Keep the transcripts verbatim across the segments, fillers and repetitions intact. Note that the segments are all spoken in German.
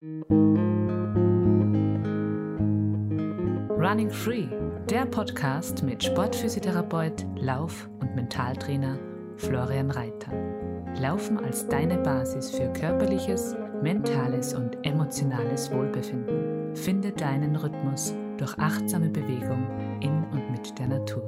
Running Free, der Podcast mit Sportphysiotherapeut, Lauf- und Mentaltrainer Florian Reiter. Laufen als deine Basis für körperliches, mentales und emotionales Wohlbefinden. Finde deinen Rhythmus durch achtsame Bewegung in und mit der Natur.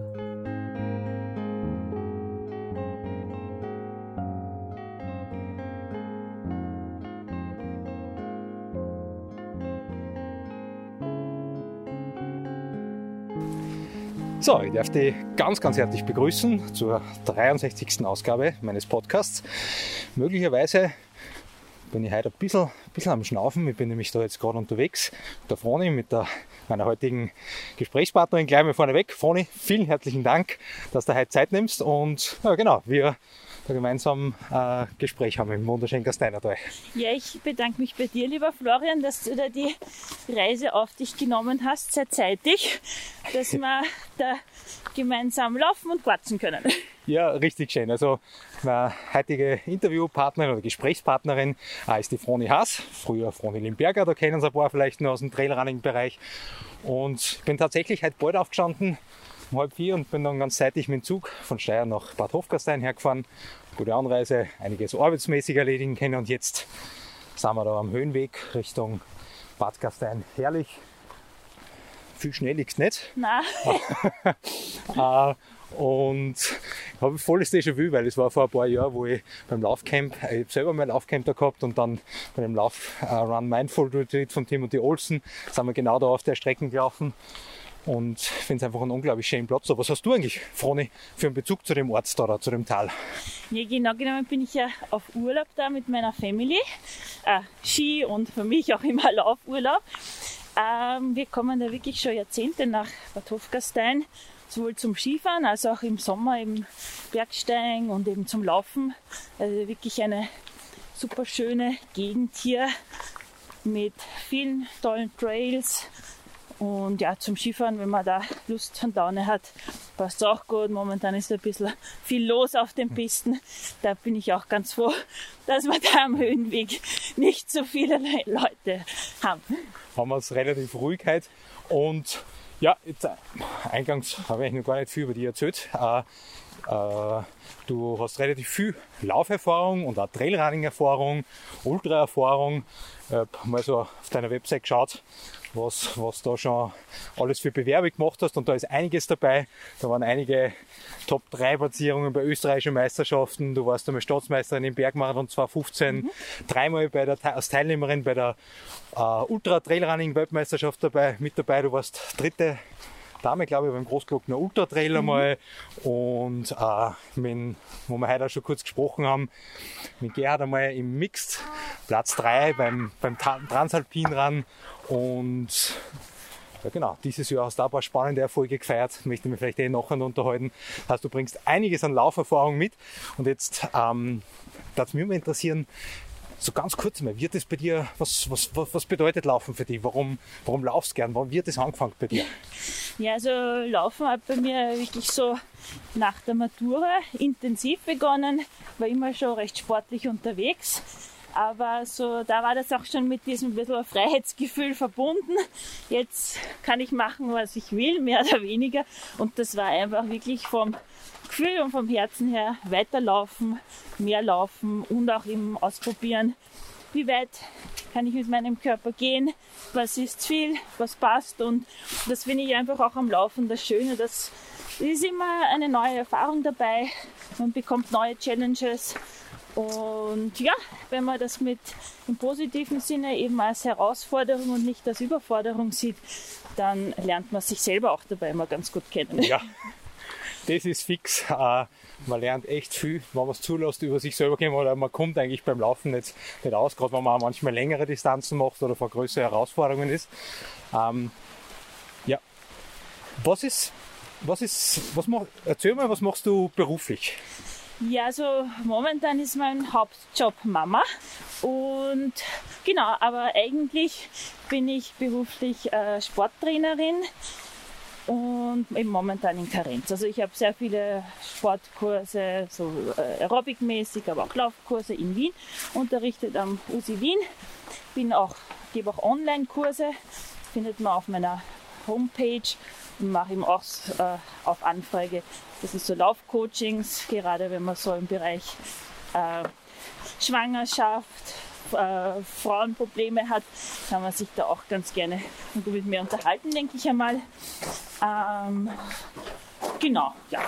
So, ich darf dich ganz, ganz herzlich begrüßen zur dreiundsechzigsten Ausgabe meines Podcasts. Möglicherweise bin ich heute ein bisschen, ein bisschen am Schnaufen. Ich bin nämlich da jetzt gerade unterwegs mit der Froni, mit der, meiner heutigen Gesprächspartnerin gleich mal vorneweg. Froni, vielen herzlichen Dank, dass du heute Zeit nimmst und ja, genau, wir da gemeinsam ein äh, Gespräch haben im wunderschönen Gasteinertal. Ja, ich bedanke mich bei dir, lieber Florian, dass du da die Reise auf dich genommen hast, sehr zeitig, dass wir da gemeinsam laufen und quatschen können. Ja, richtig schön. Also meine heutige Interviewpartnerin oder Gesprächspartnerin äh, ist die Froni Haas, früher Froni Limberger, da kennen Sie ein paar vielleicht nur aus dem Trailrunning-Bereich. Und ich bin tatsächlich heute bald aufgestanden, um halb vier, und bin dann ganz zeitig mit dem Zug von Steyr nach Bad Hofgastein hergefahren. Gute Anreise, einiges arbeitsmäßig erledigen können und jetzt sind wir da am Höhenweg Richtung Bad Gastein. Herrlich. Viel Schnee liegt nicht. Nein. uh, und ich habe volles Déjà-vu, weil es war vor ein paar Jahren, wo ich beim Laufcamp, ich habe selber mein Laufcamp da gehabt und dann bei dem Lauf uh, Run Mindful Retreat von Timothy Olsen sind wir genau da auf der Strecke gelaufen. Und ich finde es einfach einen unglaublich schönen Platz. Aber was hast du eigentlich, Froni, für einen Bezug zu dem Ort da oder zu dem Tal? Ja, genau genommen bin ich ja auf Urlaub da mit meiner Family. Äh, Ski und für mich auch immer Laufurlaub. Ähm, wir kommen da wirklich schon Jahrzehnte nach Bad Hofgastein, sowohl zum Skifahren als auch im Sommer im Bergsteigen und eben zum Laufen. Also wirklich eine super schöne Gegend hier mit vielen tollen Trails. Und ja, zum Skifahren, wenn man da Lust und Laune hat, passt auch gut. Momentan ist ein bisschen viel los auf den Pisten. Da bin ich auch ganz froh, dass wir da am Höhenweg nicht so viele Leute haben. Haben wir es relativ ruhig heute. Und ja, jetzt, äh, eingangs habe ich noch gar nicht viel über dich erzählt. Äh, äh, du hast relativ viel Lauferfahrung und auch Trailrunning-Erfahrung, Ultra-Erfahrung. Ich habe mal so auf deiner Website geschaut, was, was da schon alles für Bewerbe gemacht hast, und da ist einiges dabei. Da waren einige Top drei Platzierungen bei österreichischen Meisterschaften. Du warst einmal Staatsmeisterin im Bergmarathon zwanzig fünfzehn, mhm. dreimal bei der, als Teilnehmerin bei der äh, Ultra-Trailrunning-Weltmeisterschaft dabei, mit dabei. Du warst dritte Dame, glaube ich, beim Großglockner Ultra Trail mhm. einmal. Und äh, mit, wo wir heute auch schon kurz gesprochen haben, mit Gerhard einmal im Mixed, Platz drei beim, beim Transalpin Run. Und ja, genau, dieses Jahr hast du auch ein paar spannende Erfolge gefeiert, möchte mich vielleicht eh nachher unterhalten. Das heißt, du bringst einiges an Lauferfahrung mit. Und jetzt ähm, darf es mich mal interessieren, so ganz kurz mal, wird das bei dir, was, was, was bedeutet Laufen für dich? Warum, warum laufst du gern? Warum wird das angefangen bei dir? Ja, also Laufen hat bei mir wirklich so nach der Matura intensiv begonnen, war immer schon recht sportlich unterwegs. Aber so, da war das auch schon mit diesem bisschen Freiheitsgefühl verbunden. Jetzt kann ich machen, was ich will, mehr oder weniger. Und das war einfach wirklich vom Gefühl und vom Herzen her weiterlaufen, mehr laufen und auch eben ausprobieren, wie weit kann ich mit meinem Körper gehen, was ist viel, was passt. Und das finde ich einfach auch am Laufen das Schöne, dass es ist immer eine neue Erfahrung dabei, man bekommt neue Challenges. Und ja, wenn man das mit im positiven Sinne eben als Herausforderung und nicht als Überforderung sieht, dann lernt man sich selber auch dabei immer ganz gut kennen. Ja, das ist fix. Uh, man lernt echt viel, wenn man es zulässt, über sich selber gehen, oder man kommt eigentlich beim Laufen nicht, nicht aus, gerade wenn man auch manchmal längere Distanzen macht oder vor größere Herausforderungen ist. Um, ja, was ist, was ist, was mach, erzähl mal, was machst du beruflich? Ja, also momentan ist mein Hauptjob Mama und genau, aber eigentlich bin ich beruflich äh, Sporttrainerin und eben momentan in Karenz. Also ich habe sehr viele Sportkurse, so äh, Aerobic-mäßig, aber auch Laufkurse in Wien, unterrichtet am U S I Wien. bin auch, gebe auch Online-Kurse, findet man auf meiner Homepage und mache eben auch äh, auf Anfrage. Das ist so Laufcoachings, gerade wenn man so im Bereich äh, Schwangerschaft, äh, Frauenprobleme hat, kann man sich da auch ganz gerne mit mir unterhalten, denke ich einmal. Ähm, genau, ja.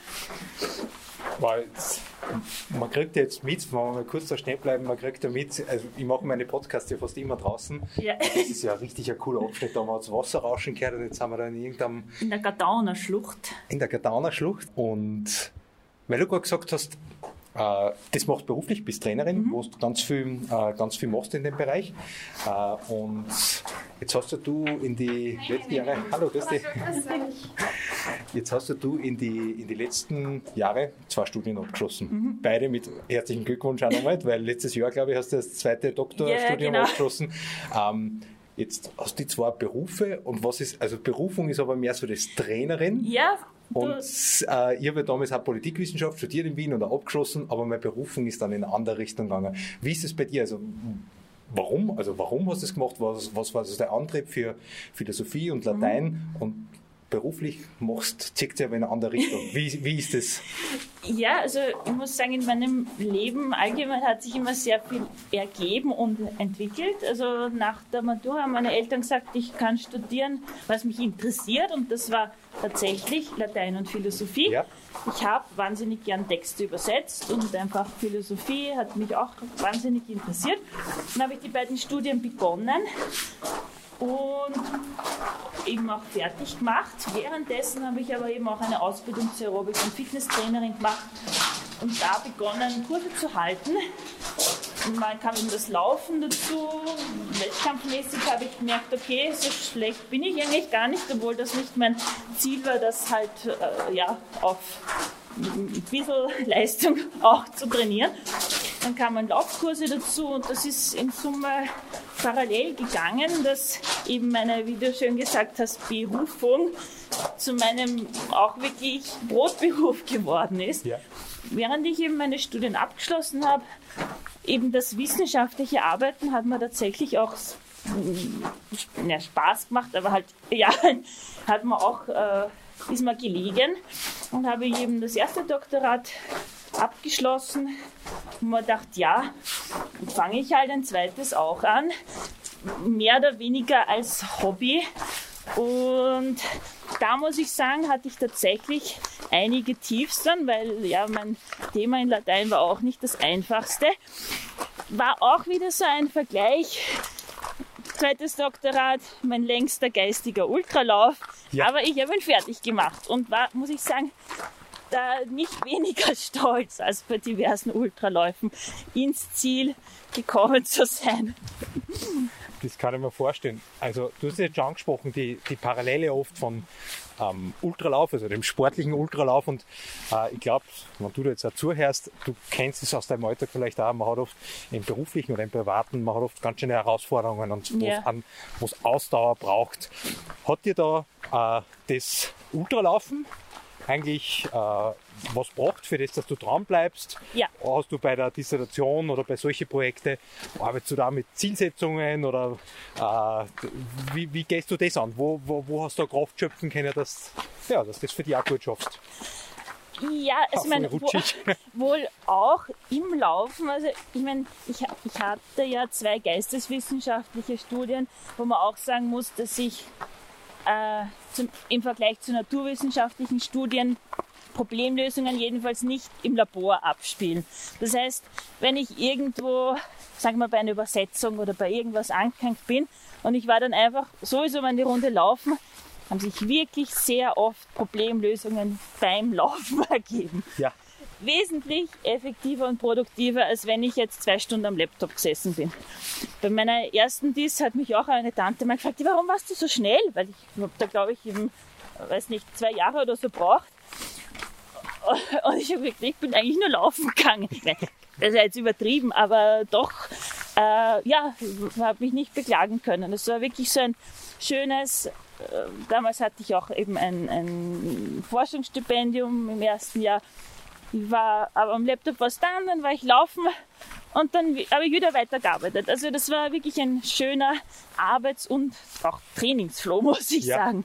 Weil man kriegt jetzt mit, wenn wir mal kurz da stehen bleiben, man kriegt ja mit, also ich mache meine Podcasts ja fast immer draußen. Ja. Das ist ja richtig ein cooler Abschnitt, da haben wir das Wasser rauschen gehört und jetzt sind wir da in irgendeinem... In der Gardauner Schlucht. In der Gardauner Schlucht. Und weil du gerade gesagt hast, äh, das machst du beruflich, bist Trainerin, mhm. wo du ganz viel, äh, ganz viel machst in dem Bereich. Äh, und jetzt hast du in die letzten Jahre... Hallo, grüß dich. Jetzt hast du in die, in die letzten Jahre zwei Studien abgeschlossen. Mhm. Beide mit herzlichen Glückwunsch auch nochmal, weil letztes Jahr, glaube ich, hast du das zweite Doktorstudium ja, genau. abgeschlossen. Ähm, jetzt hast du die zwei Berufe und was ist, also Berufung ist aber mehr so das Trainerin. Ja. Und äh, ich habe damals auch Politikwissenschaft studiert in Wien oder abgeschlossen, aber meine Berufung ist dann in eine andere Richtung gegangen. Wie ist es bei dir? Also warum? Also warum hast du das gemacht? Was, was war das der Antrieb für Philosophie und Latein? Mhm. Und beruflich machst, zieht es aber in eine andere Richtung. Wie, wie ist das? Ja, also ich muss sagen, in meinem Leben allgemein hat sich immer sehr viel ergeben und entwickelt. Also nach der Matura haben meine Eltern gesagt, ich kann studieren, was mich interessiert, und das war tatsächlich Latein und Philosophie. Ja. Ich habe wahnsinnig gern Texte übersetzt und einfach Philosophie hat mich auch wahnsinnig interessiert. Dann habe ich die beiden Studien begonnen und eben auch fertig gemacht. Währenddessen habe ich aber eben auch eine Ausbildung zur Aerobic- und Fitnesstrainerin gemacht und da begonnen, Kurse zu halten. Und mal kam eben das Laufen dazu. Wettkampfmäßig habe ich gemerkt, okay, so schlecht bin ich eigentlich gar nicht, obwohl das nicht mein Ziel war, das halt äh, ja, auf ein bisschen Leistung auch zu trainieren. Dann kamen Laufkurse dazu und das ist in Summe parallel gegangen, dass eben meine, wie du schön gesagt hast, Berufung zu meinem auch wirklich Brotberuf geworden ist. Ja. Während ich eben meine Studien abgeschlossen habe, eben das wissenschaftliche Arbeiten hat mir tatsächlich auch ja, Spaß gemacht, aber halt, ja, hat mir auch, äh, ist mir gelegen, und habe eben das erste Doktorat abgeschlossen und mir gedacht, ja, fange ich halt ein zweites auch an, mehr oder weniger als Hobby. Und da muss ich sagen, hatte ich tatsächlich einige Tiefs dann, weil ja mein Thema in Latein war auch nicht das einfachste. War auch wieder so ein Vergleich. Zweites Doktorat, mein längster geistiger Ultralauf, ja. Aber ich habe ihn fertig gemacht und war, muss ich sagen, da nicht weniger stolz als bei diversen Ultraläufen ins Ziel gekommen zu sein. Das kann ich mir vorstellen. Also du hast jetzt schon angesprochen, die, die Parallele oft von ähm, Ultralauf, also dem sportlichen Ultralauf, und äh, ich glaube, wenn du da jetzt auch zuhörst, du kennst es aus deinem Alltag vielleicht auch, man hat oft im beruflichen oder im privaten, man hat oft ganz schöne Herausforderungen und ja. wo es Ausdauer braucht. Hat dir da äh, das Ultralaufen eigentlich äh, was braucht für das, dass du dran bleibst? Ja. Hast du bei der Dissertation oder bei solchen Projekten, arbeitest du da mit Zielsetzungen oder äh, wie, wie gehst du das an? Wo, wo, wo hast du da Kraft schöpfen können, dass, ja, dass du das für dich auch gut schaffst? Ja, also ich meine, wo, wohl auch im Laufen, also ich meine, ich, ich hatte ja zwei geisteswissenschaftliche Studien, wo man auch sagen muss, dass ich äh, zum, im Vergleich zu naturwissenschaftlichen Studien Problemlösungen jedenfalls nicht im Labor abspielen. Das heißt, wenn ich irgendwo, sagen wir bei einer Übersetzung oder bei irgendwas angehängt bin und ich war dann einfach sowieso mal eine Runde laufen, haben sich wirklich sehr oft Problemlösungen beim Laufen ergeben. Ja. Wesentlich effektiver und produktiver, als wenn ich jetzt zwei Stunden am Laptop gesessen bin. Bei meiner ersten Dis hat mich auch eine Tante mal gefragt, warum warst du so schnell? Weil ich habe da, glaube ich, eben, weiß nicht, zwei Jahre oder so braucht. Und ich habe gesagt, ich bin eigentlich nur laufen gegangen. Das ist jetzt übertrieben, aber doch, äh, ja, habe mich nicht beklagen können. Es war wirklich so ein schönes, äh, damals hatte ich auch eben ein, ein Forschungsstipendium im ersten Jahr. Ich war, aber am Laptop war es dann, dann war ich laufen und dann habe ich wieder weitergearbeitet. Also das war wirklich ein schöner Arbeits- und auch Trainingsflow, muss ich ja. sagen.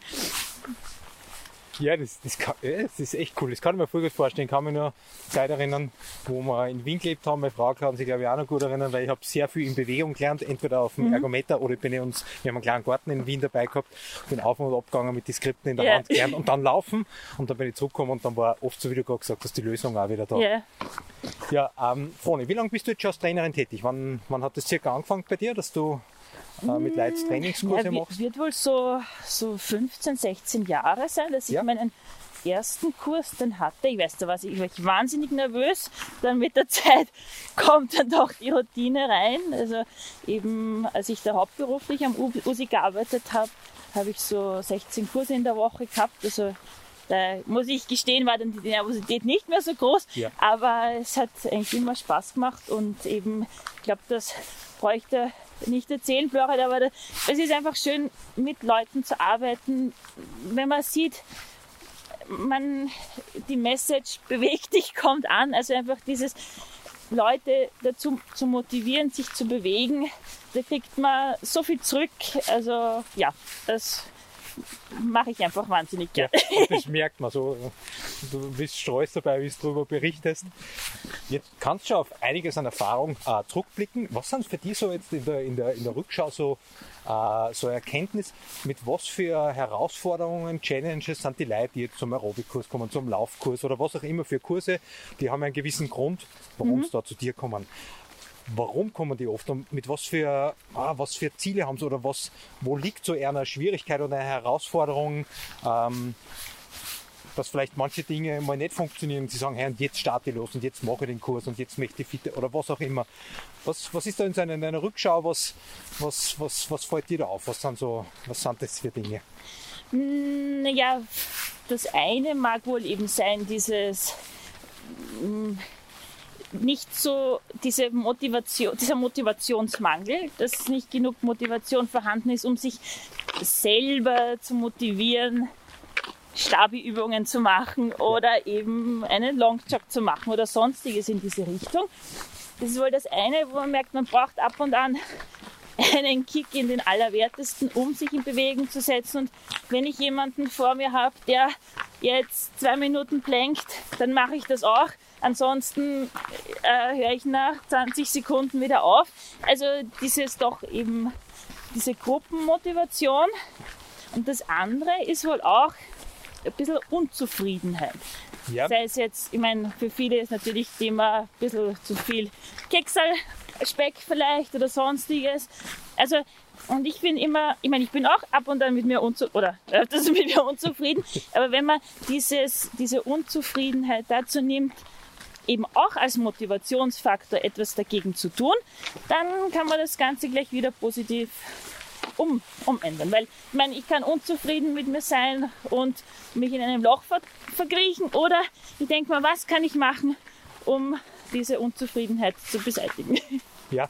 Ja, das, das, kann, ja, das ist echt cool. Das kann ich mir voll gut vorstellen. Ich kann mich nur Zeit erinnern, wo wir in Wien gelebt haben. Meine Frau kann sich, glaube ich, auch noch gut erinnern, weil ich habe sehr viel in Bewegung gelernt, entweder auf dem mhm. Ergometer oder bin ich uns, wir haben einen kleinen Garten in Wien dabei gehabt, bin auf und ab gegangen mit den Skripten in der yeah. Hand gelernt und dann laufen und dann bin ich zurückgekommen und dann war oft so, wie du gerade gesagt hast, die Lösung auch wieder da. Yeah. Ja, ähm, Froni, wie lange bist du jetzt schon als Trainerin tätig? Wann, wann hat das circa angefangen bei dir, dass du äh, mit Leuten Trainingskurse ja, machst? Wird wohl so, so fünfzehn, sechzehn Jahre sein, dass ich ja. meinen ersten Kurs dann hatte. Ich weiß, da war ich, war ich wahnsinnig nervös. Dann mit der Zeit kommt dann doch die Routine rein. Also eben, als ich da hauptberuflich am U S I gearbeitet habe, habe ich so sechzehn Kurse in der Woche gehabt. Also da muss ich gestehen, war dann die Nervosität nicht mehr so groß. Ja. Aber es hat eigentlich immer Spaß gemacht und eben, ich glaube, das bräuchte nicht erzählen, Florian, aber es ist einfach schön, mit Leuten zu arbeiten, wenn man sieht, man, die Message bewegt dich, kommt an, also einfach dieses Leute dazu zu motivieren, sich zu bewegen, da kriegt man so viel zurück, also ja, das mache ich einfach wahnsinnig gerne. Ja, das merkt man so. Du bist stolz dabei, wie du darüber berichtest. Jetzt kannst du schon auf einiges an Erfahrung äh, zurückblicken. Was sind für dich so jetzt in der, in der, in der Rückschau so, äh, so Erkenntnis, mit was für Herausforderungen, Challenges sind die Leute, die jetzt zum Aerobikkurs kommen, zum Laufkurs oder was auch immer für Kurse, die haben einen gewissen Grund, warum mhm. sie da zu dir kommen. Warum kommen die oft und mit was für, ah, was für Ziele haben sie oder was, wo liegt so eher eine Schwierigkeit oder eine Herausforderung, ähm, dass vielleicht manche Dinge mal nicht funktionieren und sie sagen, hey, und jetzt starte ich los und jetzt mache ich den Kurs und jetzt möchte ich fit oder was auch immer. Was, was ist da in, seiner, in einer Rückschau, was, was, was, was fällt dir da auf? Was sind, so, was sind das für Dinge? Naja, das eine mag wohl eben sein, dieses nicht so diese Motivation, dieser Motivationsmangel, dass nicht genug Motivation vorhanden ist, um sich selber zu motivieren, Stabi-Übungen zu machen oder eben einen Longjog zu machen oder sonstiges in diese Richtung. Das ist wohl das eine, wo man merkt, man braucht ab und an einen Kick in den Allerwertesten, um sich in Bewegung zu setzen. Und wenn ich jemanden vor mir habe, der jetzt zwei Minuten plankt, dann mache ich das auch. Ansonsten äh, höre ich nach zwanzig Sekunden wieder auf. Also dieses doch eben, diese Gruppenmotivation. Und das andere ist wohl auch ein bisschen Unzufriedenheit. Ja. Sei es jetzt, ich meine, für viele ist natürlich Thema ein bisschen zu viel Keksal, Speck vielleicht oder sonstiges. Also, und ich bin immer, ich meine, ich bin auch ab und an mit mir unzufrieden, oder öfters mit mir unzufrieden, aber wenn man dieses, diese Unzufriedenheit dazu nimmt, eben auch als Motivationsfaktor etwas dagegen zu tun, dann kann man das Ganze gleich wieder positiv um, umändern. Weil, ich meine, ich kann unzufrieden mit mir sein und mich in einem Loch ver verkriechen oder ich denke mal, was kann ich machen, um diese Unzufriedenheit zu beseitigen. Ja.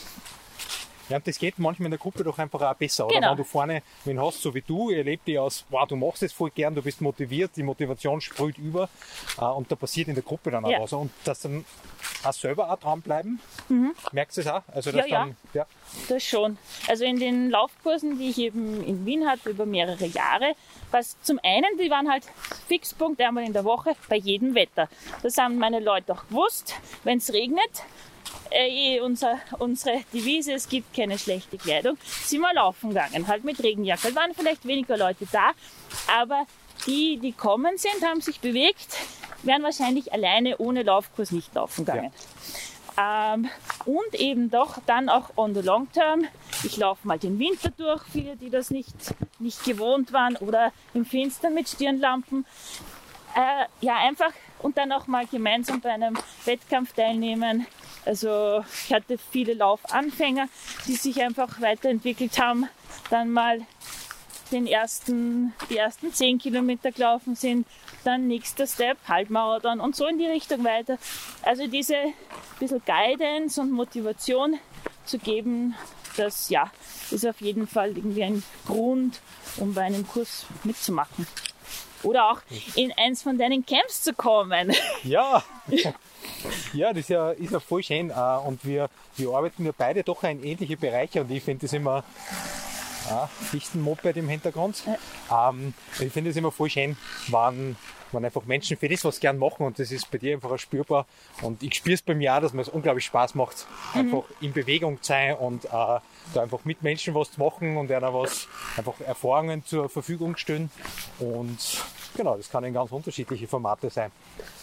Ja, und das geht manchmal in der Gruppe doch einfach auch besser, oder? Genau. Wenn du vorne wen hast, so wie du, ihr lebt die aus, wow, du machst es voll gern, du bist motiviert, die Motivation sprüht über äh, und da passiert in der Gruppe dann auch ja. was. Und dass dann auch selber auch dranbleiben, mhm. merkst du es auch? Also, dass ja, dann, ja, ja, das schon. Also in den Laufkursen, die ich eben in Wien hatte, über mehrere Jahre, was zum einen, die waren halt Fixpunkt einmal in der Woche bei jedem Wetter. Das haben meine Leute auch gewusst, wenn es regnet, Äh, unser, unsere Devise, es gibt keine schlechte Kleidung, sind wir laufen gegangen, halt mit Regenjacke. Es waren vielleicht weniger Leute da, aber die, die kommen sind, haben sich bewegt, wären wahrscheinlich alleine ohne Laufkurs nicht laufen gegangen. Ja. Ähm, und eben doch dann auch on the long term. Ich laufe mal den Winter durch, viele, die das nicht, nicht gewohnt waren, oder im Finstern mit Stirnlampen. Äh, ja, einfach und dann auch mal gemeinsam bei einem Wettkampf teilnehmen. Also ich hatte viele Laufanfänger, die sich einfach weiterentwickelt haben, dann mal den ersten, die ersten zehn Kilometer gelaufen sind, dann nächster Step, Halbmarathon und so in die Richtung weiter. Also diese bisschen Guidance und Motivation zu geben, das ja, ist auf jeden Fall irgendwie ein Grund, um bei einem Kurs mitzumachen. Oder auch in eins von deinen Camps zu kommen. Ja, Ja, das ist ja, ist ja voll schön. Und wir, wir arbeiten ja beide doch in ähnliche Bereiche und ich finde das immer, ah, Fichtenmoped im Hintergrund. Ja. Ähm, ich finde es immer voll schön, wenn, wenn einfach Menschen für das was gern machen und das ist bei dir einfach auch spürbar. Und ich spüre es bei mir auch, dass mir es unglaublich Spaß macht, mhm. einfach in Bewegung zu sein und äh, da einfach mit Menschen was zu machen und einer was, einfach Erfahrungen zur Verfügung stellen. Und genau, das kann in ganz unterschiedliche Formate sein.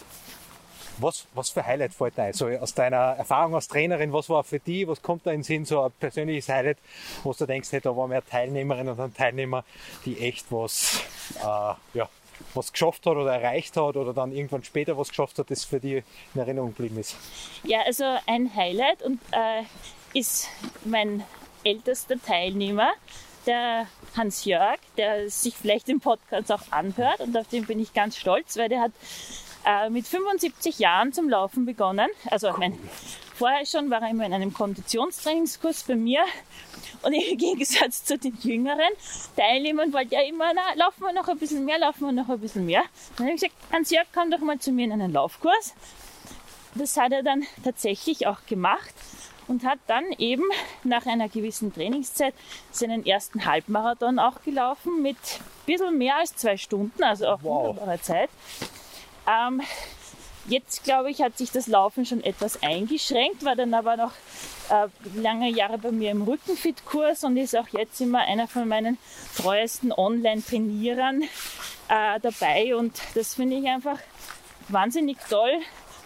Was, was für Highlight fällt dir ein? So aus deiner Erfahrung als Trainerin, was war für dich, was kommt da in den Sinn, so ein persönliches Highlight, wo du denkst, hey, da war mehr Teilnehmerin oder ein Teilnehmer, die echt was, äh, ja, was geschafft hat oder erreicht hat oder dann irgendwann später was geschafft hat, das für dich in Erinnerung geblieben ist? Ja, also ein Highlight und äh, ist mein ältester Teilnehmer, der Hans-Jörg, der sich vielleicht im Podcast auch anhört und auf den bin ich ganz stolz, weil der hat mit fünfundsiebzig Jahren zum Laufen begonnen. Also ich mein, vorher schon war er immer in einem Konditionstrainingskurs bei mir und im Gegensatz zu den jüngeren Teilnehmern wollte er immer, na, laufen wir noch ein bisschen mehr, laufen wir noch ein bisschen mehr. Dann habe ich gesagt, Hans-Jörg, komm doch mal zu mir in einen Laufkurs. Das hat er dann tatsächlich auch gemacht und hat dann eben nach einer gewissen Trainingszeit seinen ersten Halbmarathon auch gelaufen mit ein bisschen mehr als zwei Stunden, also auch wow. wunderbare Zeit. Ähm, jetzt, glaube ich, hat sich das Laufen schon etwas eingeschränkt, war dann aber noch äh, lange Jahre bei mir im Rückenfit-Kurs und ist auch jetzt immer einer von meinen treuesten Online-Trainierern äh, dabei. Und das finde ich einfach wahnsinnig toll,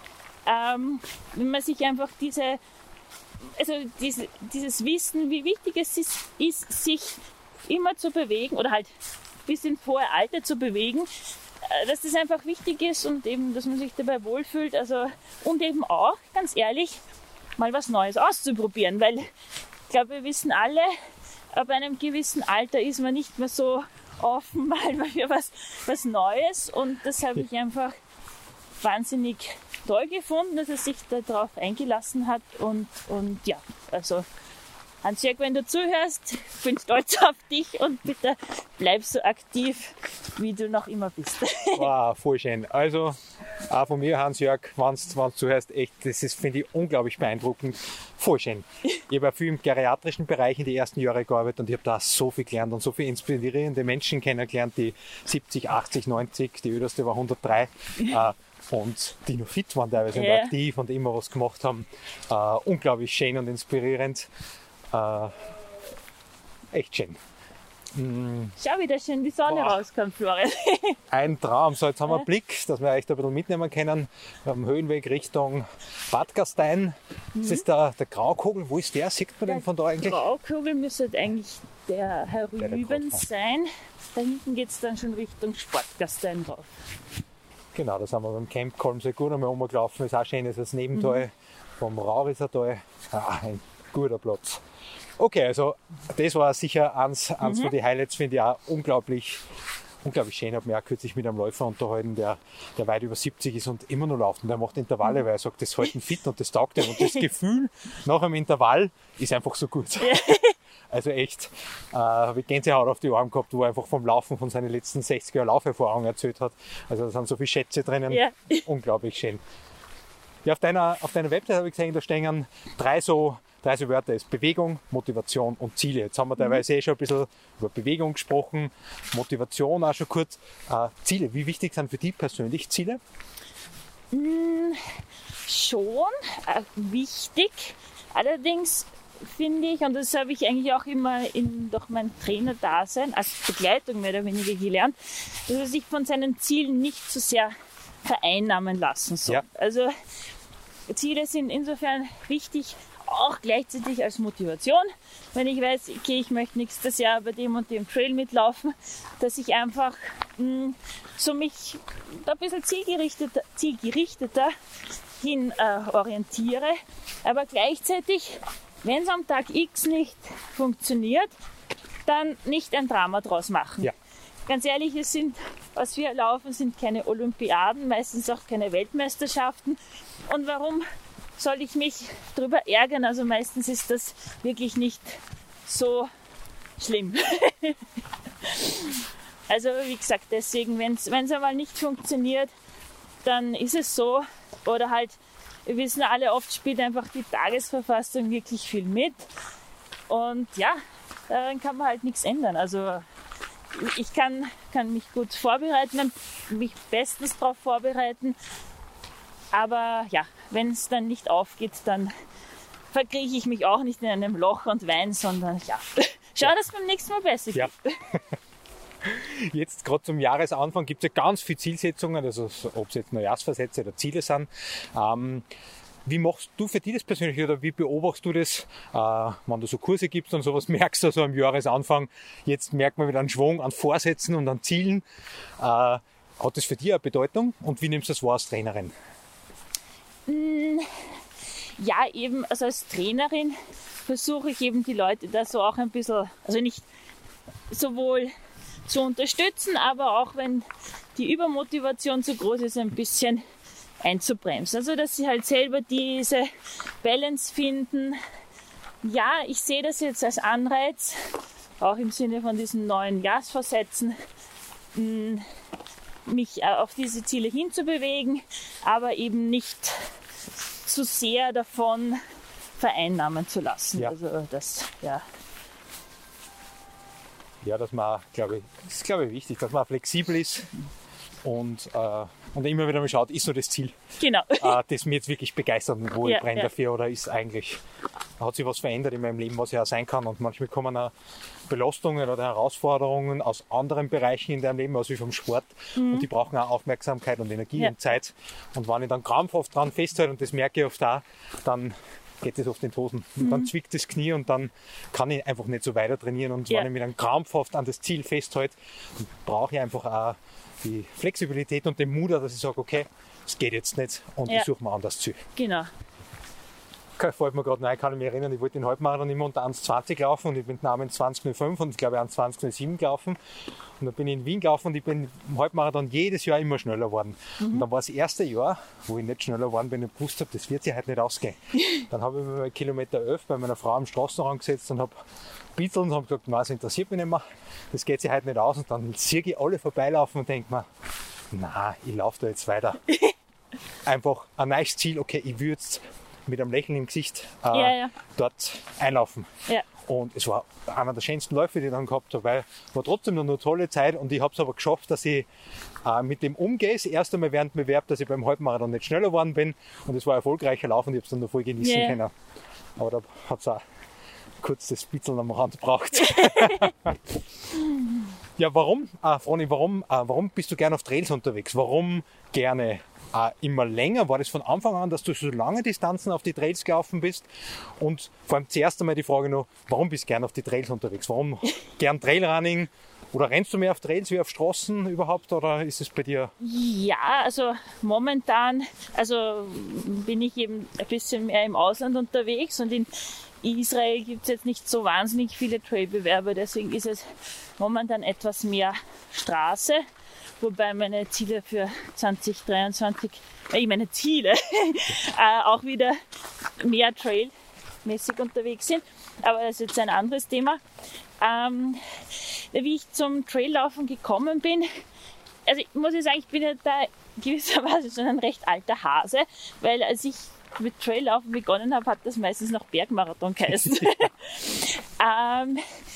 ähm, wenn man sich einfach diese, also diese, dieses Wissen, wie wichtig es ist, ist, sich immer zu bewegen oder halt bis ins hohe Alter zu bewegen, dass das einfach wichtig ist und eben, dass man sich dabei wohlfühlt. Also, und eben auch, ganz ehrlich, mal was Neues auszuprobieren, weil ich glaube, wir wissen alle, ab einem gewissen Alter ist man nicht mehr so offen mal für was, was Neues und das habe ich einfach wahnsinnig toll gefunden, dass er sich darauf eingelassen hat und, und ja, also Hans-Jörg, wenn du zuhörst, ich bin stolz auf dich und bitte bleib so aktiv, wie du noch immer bist. Wow, voll schön. Also auch von mir, Hans-Jörg, wenn du zuhörst, echt, das ist, finde ich, unglaublich beeindruckend. Voll schön. Ich habe ja viel im geriatrischen Bereich in die ersten Jahre gearbeitet und ich habe da so viel gelernt und so viele inspirierende Menschen kennengelernt, die siebzig, achtzig, neunzig, die älteste war hundertdrei. äh, und die noch fit waren, teilweise yeah. aktiv und immer was gemacht haben. Äh, unglaublich schön und inspirierend. Äh, echt schön. Mm. Schau, wie da schön die Sonne Boah. rauskommt, Florian. Ein Traum. So, jetzt haben wir einen Blick, dass wir euch da ein bisschen mitnehmen können. Wir haben einen Höhenweg Richtung Bad Gastein. Mhm. Das ist der, der Graukogel. Wo ist der? Sieht man der den von da eigentlich? Der Graukogel müsste eigentlich der herüben sein. Da hinten geht es dann schon Richtung Sportgastein rauf. Genau, da sind wir beim Camp Kolmsee gut einmal rumgelaufen. Ist auch schön, das ist das Nebental mhm. vom Rauriser Tal. Ah, ein guter Platz. Okay, also das war sicher eins, eins mhm. von den Highlights, finde ich auch unglaublich, unglaublich schön. Ich habe mich auch kürzlich mit einem Läufer unterhalten, der, der weit über siebzig ist und immer noch läuft. Und der macht Intervalle, mhm. weil er sagt, das hält ihn fit und das taugt ihm. Und das Gefühl nach einem Intervall ist einfach so gut. Also echt, äh, habe ich Gänsehaut auf die Arme gehabt, wo er einfach vom Laufen von seinen letzten sechzig Jahren Lauferfahrung erzählt hat. Also da sind so viele Schätze drinnen. Ja. Unglaublich schön. Ja, auf deiner, auf deiner Website habe ich gesehen, da stehen drei so, drei so Wörter, ist Bewegung, Motivation und Ziele. Jetzt haben wir teilweise mhm. eh schon ein bisschen über Bewegung gesprochen, Motivation auch schon kurz. Äh, Ziele, wie wichtig sind für dich persönlich Ziele? Mm, schon äh, wichtig. Allerdings finde ich, und das habe ich eigentlich auch immer in, durch mein Trainerdasein als Begleitung mehr oder weniger gelernt, dass er sich von seinen Zielen nicht so sehr vereinnahmen lassen soll. Ja. Also Ziele sind insofern wichtig, auch gleichzeitig als Motivation. Wenn ich weiß, okay, ich möchte nächstes Jahr bei dem und dem Trail mitlaufen, dass ich einfach mh, so mich da ein bisschen zielgerichteter, zielgerichteter hin äh, orientiere, aber gleichzeitig, wenn es am Tag X nicht funktioniert, dann nicht ein Drama draus machen. Ja. Ganz ehrlich, es sind, was wir laufen, sind keine Olympiaden, meistens auch keine Weltmeisterschaften. Und warum soll ich mich darüber ärgern? Also meistens ist das wirklich nicht so schlimm. Also wie gesagt, deswegen, wenn es einmal nicht funktioniert, dann ist es so. Oder halt wir wissen alle, oft spielt einfach die Tagesverfassung wirklich viel mit. Und ja, daran kann man halt nichts ändern. Also ich kann, kann mich gut vorbereiten, mich bestens darauf vorbereiten. Aber ja, wenn es dann nicht aufgeht, dann verkrieche ich mich auch nicht in einem Loch und weine, sondern ja, schau, ja. dass es beim nächsten Mal besser ja. geht. Jetzt gerade zum Jahresanfang gibt es ja ganz viele Zielsetzungen, also ob es jetzt Neujahrsvorsätze oder Ziele sind. Ähm, wie machst du für dich das persönlich oder wie beobachtest du das, äh, wenn du so Kurse gibst und sowas, merkst du so am Jahresanfang, jetzt merkt man wieder einen Schwung an Vorsätzen und an Zielen. Äh, hat das für dich eine Bedeutung und wie nimmst du das wahr als Trainerin? Ja, eben, also als Trainerin versuche ich eben die Leute da so auch ein bisschen, also nicht sowohl zu unterstützen, aber auch wenn die Übermotivation zu groß ist, ein bisschen einzubremsen. Also dass sie halt selber diese Balance finden. Ja, ich sehe das jetzt als Anreiz, auch im Sinne von diesen neuen Jahresvorsätzen, mich auf diese Ziele hinzubewegen, aber eben nicht zu sehr davon vereinnahmen zu lassen. Ja. Also das, ja. Ja, dass man, glaube ich, das ist glaube ich wichtig, dass man flexibel ist und, äh, und immer wieder mal schaut, ist so das Ziel, genau. äh, das mich jetzt wirklich begeistert und wo ja, ich brenne ja. dafür oder ist eigentlich, hat sich was verändert in meinem Leben, was ja auch sein kann und manchmal kommen auch Belastungen oder Herausforderungen aus anderen Bereichen in deinem Leben, also wie vom Sport mhm. und die brauchen auch Aufmerksamkeit und Energie ja. und Zeit und wenn ich dann krampfhaft dran festhalte und das merke ich oft auch, dann geht es oft in die Hosen. Und mhm. dann zwickt das Knie und dann kann ich einfach nicht so weiter trainieren. Und ja. wenn ich mich dann krampfhaft an das Ziel festhalte, dann brauche ich einfach auch die Flexibilität und den Mut, dass ich sage, okay, es geht jetzt nicht und ja. ich suche mir ein anderes Ziel. Genau. Okay, fällt mir gerade rein, kann ich mich erinnern, ich wollte den Halbmarathon immer unter eins zwanzig laufen und ich bin dann in zwanzig null fünf und ich glaube eins zwanzig null sieben gelaufen. Und dann bin ich in Wien gelaufen und ich bin im Halbmarathon jedes Jahr immer schneller geworden. Mhm. Und dann war das erste Jahr, wo ich nicht schneller geworden bin und gewusst habe, das wird sich heute nicht ausgehen. Dann habe ich mich bei Kilometer elf bei meiner Frau am Straßenrand gesetzt und habe bittelt und habe gesagt, nein, das interessiert mich nicht mehr, das geht sich heute nicht aus. Und dann sehe ich alle vorbeilaufen und denke mir, nein, ich laufe da jetzt weiter. Einfach ein neues Ziel, okay, ich würde jetzt mit einem Lächeln im Gesicht äh, ja, ja. dort einlaufen. Ja. Und es war einer der schönsten Läufe, die ich dann gehabt habe, weil es war trotzdem noch eine tolle Zeit und ich habe es aber geschafft, dass ich äh, mit dem umgehe. Das erste Mal während dem Bewerb, dass ich beim Halbmarathon nicht schneller geworden bin und es war ein erfolgreicher Lauf und ich habe es dann noch voll genießen yeah. können. Aber da hat es auch kurz das Spitzeln am Rand gebraucht. Ja, warum, äh, Froni, warum, äh, warum bist du gerne auf Trails unterwegs? Warum gerne äh, immer länger? War das von Anfang an, dass du so lange Distanzen auf die Trails gelaufen bist? Und vor allem zuerst einmal die Frage noch, warum bist du gerne auf die Trails unterwegs? Warum gern Trailrunning? Oder rennst du mehr auf Trails wie auf Straßen überhaupt? Oder ist es bei dir? Ja, also momentan also bin ich eben ein bisschen mehr im Ausland unterwegs und in Israel gibt es jetzt nicht so wahnsinnig viele Trailbewerber, deswegen ist es momentan etwas mehr Straße, wobei meine Ziele für zwanzig dreiundzwanzig, äh, meine Ziele äh, auch wieder mehr Trailmäßig unterwegs sind, aber das ist jetzt ein anderes Thema. Ähm, wie ich zum Traillaufen gekommen bin, also ich muss ich sagen, ich bin ja da gewisserweise schon ein recht alter Hase, weil als ich mit Traillaufen begonnen habe, hat das meistens noch Bergmarathon geheißen. ähm,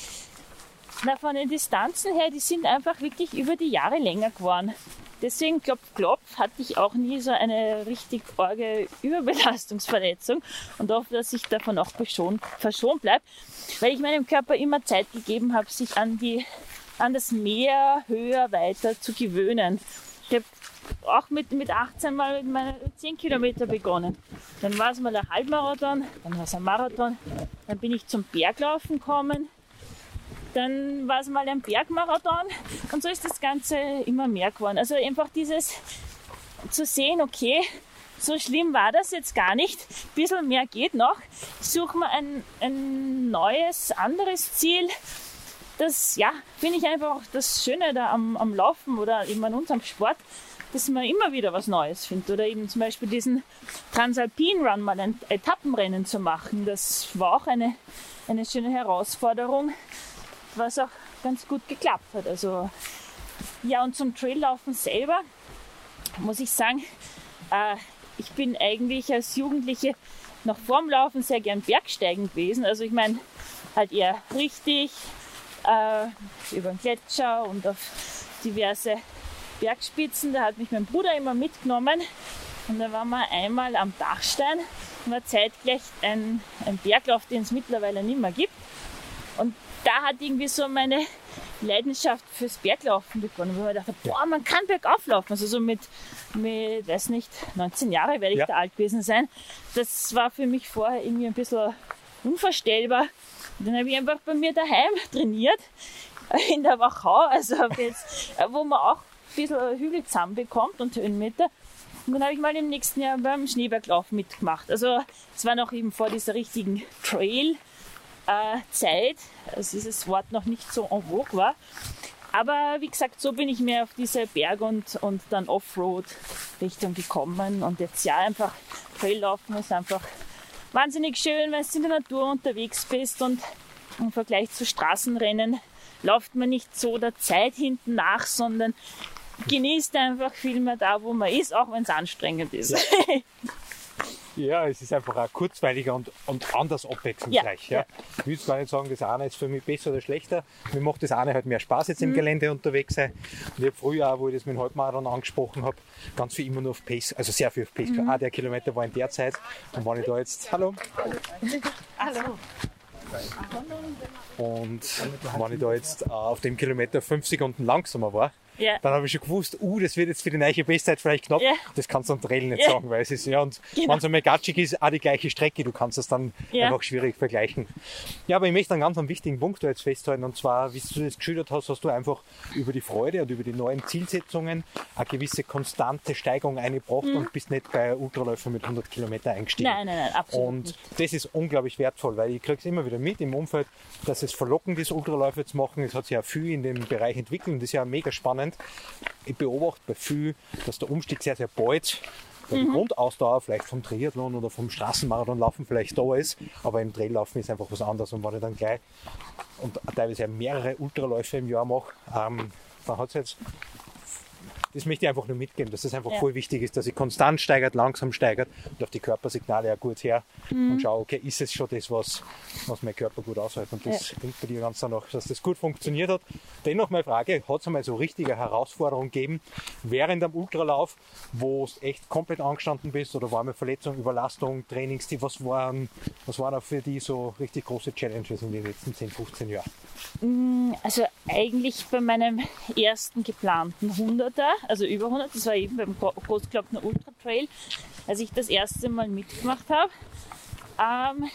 na, von den Distanzen her, die sind einfach wirklich über die Jahre länger geworden. Deswegen, klopf, klopf, hatte ich auch nie so eine richtig arge Überbelastungsverletzung und hoffe, dass ich davon auch verschont, verschont bleibe, weil ich meinem Körper immer Zeit gegeben habe, sich an, die, an das Meer höher, weiter zu gewöhnen. Ich habe auch mit, mit achtzehn mal mit meinen zehn Kilometer begonnen. Dann war es mal ein Halbmarathon, dann war es ein Marathon, dann bin ich zum Berglaufen gekommen, dann war es mal ein Bergmarathon und so ist das Ganze immer mehr geworden. Also einfach dieses zu sehen, okay, so schlimm war das jetzt gar nicht, ein bisschen mehr geht noch. Ich suche mir ein, ein neues, anderes Ziel. Das, ja, finde ich einfach auch das Schöne da am, am Laufen oder eben an unserem Sport, dass man immer wieder was Neues findet. Oder eben zum Beispiel diesen Transalpin Run, mal ein Etappenrennen zu machen. Das war auch eine, eine schöne Herausforderung, was auch ganz gut geklappt hat. Also, ja, und zum Traillaufen selber muss ich sagen, äh, ich bin eigentlich als Jugendliche noch vorm Laufen sehr gern Bergsteigen gewesen. Also ich meine, halt eher richtig äh, über den Gletscher und auf diverse Bergspitzen. Da hat mich mein Bruder immer mitgenommen. Und da waren wir einmal am Dachstein und war zeitgleich ein, ein Berglauf, den es mittlerweile nicht mehr gibt. Und da hat irgendwie so meine Leidenschaft fürs Berglaufen begonnen, wo ich dachte, boah, man kann bergauf laufen. Also so mit, mit, weiß nicht, neunzehn Jahre werde ich ja. da alt gewesen sein. Das war für mich vorher irgendwie ein bisschen unvorstellbar. Und dann habe ich einfach bei mir daheim trainiert, in der Wachau, also jetzt, wo man auch ein bisschen Hügel zusammenbekommt und Höhenmeter. Und dann habe ich mal im nächsten Jahr beim Schneeberglauf mitgemacht. Also es war noch eben vor dieser richtigen Trail- Äh, Zeit, als dieses Wort noch nicht so en vogue war. Aber wie gesagt, so bin ich mir auf diese Berg- und, und dann Offroad-Richtung gekommen. Und jetzt ja, einfach Traillaufen ist einfach wahnsinnig schön, wenn du in der Natur unterwegs bist. Und im Vergleich zu Straßenrennen läuft man nicht so der Zeit hinten nach, sondern genießt einfach viel mehr da, wo man ist, auch wenn es anstrengend ist. Ja. Ja, es ist einfach auch kurzweiliger und, und anders abwechslungsreich. Ja, ja. Ich will jetzt gar nicht sagen, das eine ist für mich besser oder schlechter. Mir macht das eine halt mehr Spaß, jetzt im mhm. Gelände unterwegs sein. Und ich habe früher auch, wo ich das mit dem Halbmarathon angesprochen habe, ganz viel immer nur auf Pace, also sehr viel auf Pace. Mhm. Auch der Kilometer war in der Zeit. Und wenn ich da jetzt, hallo. Hallo. Und wenn ich da jetzt äh, auf dem Kilometer fünf Sekunden langsamer war, ja. dann habe ich schon gewusst, uh, das wird jetzt für die neue Bestzeit vielleicht knapp. Ja. Das kannst du am Trail nicht ja. sagen, weil es ist, ja, und genau. wenn es einmal gatschig ist, auch die gleiche Strecke, du kannst das dann ja. einfach schwierig vergleichen. Ja, aber ich möchte einen ganz einen wichtigen Punkt da jetzt festhalten, und zwar, wie du das geschildert hast, hast du einfach über die Freude und über die neuen Zielsetzungen eine gewisse konstante Steigerung eingebracht mhm. und bist nicht bei Ultraläufern mit hundert Kilometer eingestiegen. Nein, nein, nein, absolut Und nicht. das ist unglaublich wertvoll, weil ich kriege es immer wieder mit im Umfeld, dass es verlockend ist, Ultraläufe zu machen. Es hat sich ja viel in dem Bereich entwickelt und das ist ja mega spannend. Ich beobachte bei viel, dass der Umstieg sehr, sehr bald, weil mhm. die Grundausdauer vielleicht vom Triathlon oder vom Straßenmarathonlaufen vielleicht da ist, aber im Traillaufen ist einfach was anderes. Und wenn ich dann gleich und teilweise mehrere Ultraläufe im Jahr mache, ähm, dann hat es jetzt, das möchte ich einfach nur mitgeben, dass es einfach ja. voll wichtig ist, dass ich konstant steigert, langsam steigert und auf die Körpersignale ja gut her mhm. und schaue, okay, ist es schon das, was, was mein Körper gut aushält. Und das ja. klingt bei dir ganz danach, dass das gut funktioniert hat. Dennoch meine Frage, hat es einmal so richtige Herausforderungen gegeben während dem Ultralauf, wo es echt komplett angestanden bist oder war einmal Verletzung, Überlastung, Trainingstief, was waren, was waren auch für die so richtig große Challenges in den letzten zehn, fünfzehn Jahren? Also eigentlich bei meinem ersten geplanten hunderter, also über hundert, das war eben beim Großglockner Ultra Trail, als ich das erste Mal mitgemacht habe. Ähm,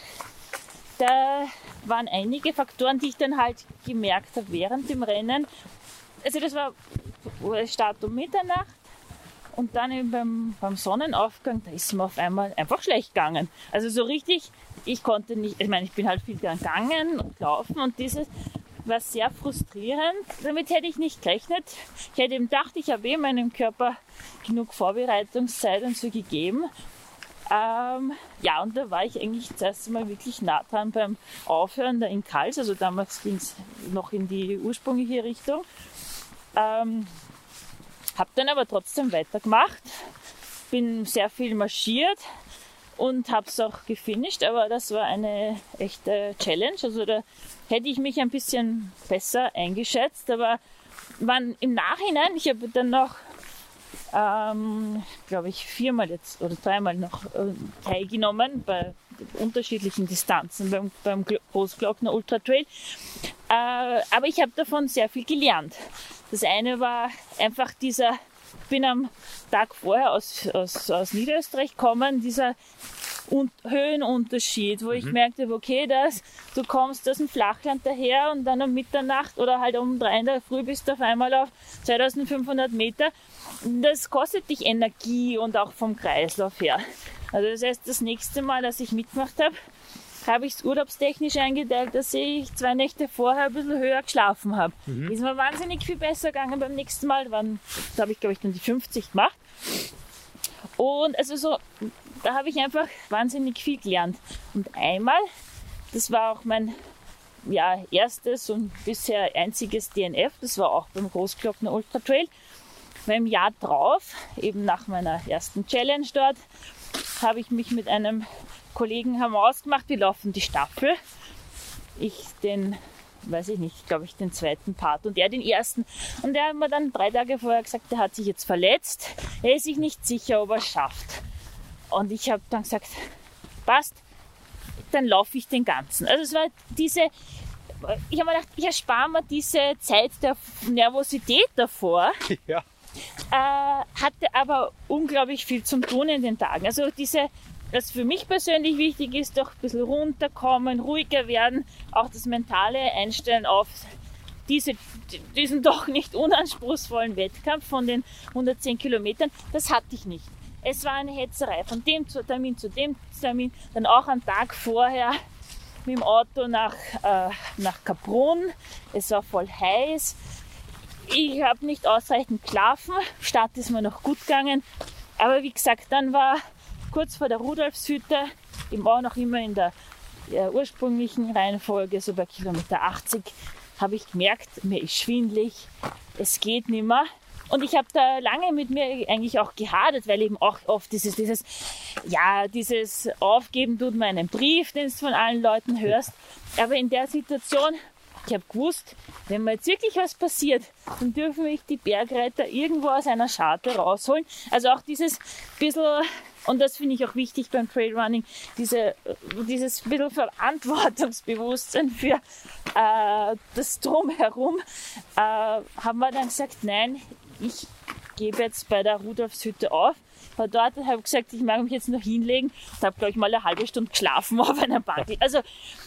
da waren einige Faktoren, die ich dann halt gemerkt habe während dem Rennen. Also das war Start um Mitternacht und dann eben beim, beim Sonnenaufgang, da ist es mir auf einmal einfach schlecht gegangen. Also so richtig, ich konnte nicht, ich meine, ich bin halt viel gegangen und gelaufen und dieses war sehr frustrierend. Damit hätte ich nicht gerechnet. Ich hätte eben gedacht, ich habe eh meinem Körper genug Vorbereitungszeit und so gegeben. Ähm, ja, und da war ich eigentlich das erste Mal wirklich nah dran beim Aufhören da in Kals. Also damals ging es noch in die ursprüngliche Richtung. Ähm, habe dann aber trotzdem weitergemacht. Bin sehr viel marschiert und habe es auch gefinisht, aber das war eine echte Challenge. Also da hätte ich mich ein bisschen besser eingeschätzt, aber man, im Nachhinein, ich habe dann noch, ähm, glaube ich, viermal jetzt oder dreimal noch äh, teilgenommen bei unterschiedlichen Distanzen beim, beim Großglockner Ultra Trail. Äh, aber ich habe davon sehr viel gelernt. Das eine war einfach dieser, ich bin am Tag vorher aus, aus, aus Niederösterreich gekommen, dieser und Höhenunterschied, wo mhm. ich merkte, okay, das, du kommst aus dem Flachland daher und dann um Mitternacht oder halt um drei in der Früh bist du auf einmal auf zweitausendfünfhundert Meter. Das kostet dich Energie und auch vom Kreislauf her. Also das heißt, das nächste Mal, dass ich mitgemacht habe, habe ich es urlaubstechnisch eingeteilt, dass ich zwei Nächte vorher ein bisschen höher geschlafen habe. Mhm. Ist mir wahnsinnig viel besser gegangen beim nächsten Mal. Waren, da habe ich, glaube ich, dann die fünfzig gemacht. Und also so, da habe ich einfach wahnsinnig viel gelernt. Und einmal, das war auch mein ja, erstes und bisher einziges D N F, das war auch beim Großglockner Ultra Trail, weil im Jahr drauf, eben nach meiner ersten Challenge dort, habe ich mich mit einem Kollegen haben wir ausgemacht, wir laufen die Staffel. Ich den, weiß ich nicht, glaube ich den zweiten Part und er den ersten. Und der hat mir dann drei Tage vorher gesagt, der hat sich jetzt verletzt. Er ist sich nicht sicher, ob er es schafft. Und ich habe dann gesagt, passt, dann laufe ich den ganzen. Also es war diese, ich habe mir gedacht, ich erspare mir diese Zeit der Nervosität davor. Ja. Äh, hatte aber unglaublich viel zum Tun in den Tagen. Also diese, was für mich persönlich wichtig ist, doch ein bisschen runterkommen, ruhiger werden, auch das mentale Einstellen auf diese, diesen doch nicht unanspruchsvollen Wettkampf von den hundertzehn Kilometern, das hatte ich nicht. Es war eine Hetzerei, von dem Termin zu dem Termin, dann auch am Tag vorher mit dem Auto nach, äh, nach Kaprun, es war voll heiß. Ich habe nicht ausreichend geschlafen, Start ist mir noch gut gegangen, aber wie gesagt, dann war kurz vor der Rudolfshütte, eben auch noch immer in der, der ursprünglichen Reihenfolge, so bei Kilometer achtzig, habe ich gemerkt, mir ist schwindelig, es geht nicht mehr. Und ich habe da lange mit mir eigentlich auch gehadert, weil eben auch oft dieses, dieses, ja, dieses Aufgeben tut mir einen Brief, den du von allen Leuten hörst. Aber in der Situation, ich habe gewusst, wenn mir jetzt wirklich was passiert, dann dürfen mich die Bergreiter irgendwo aus einer Scharte rausholen. Also auch dieses bisschen, und das finde ich auch wichtig beim Trailrunning, diese, dieses bisschen Verantwortungsbewusstsein für äh, das Drumherum, äh, haben wir dann gesagt, nein, ich gebe jetzt bei der Rudolfshütte auf. War dort und habe gesagt, ich mag mich jetzt noch hinlegen und habe, glaube ich, mal eine halbe Stunde geschlafen auf einer Bank. Also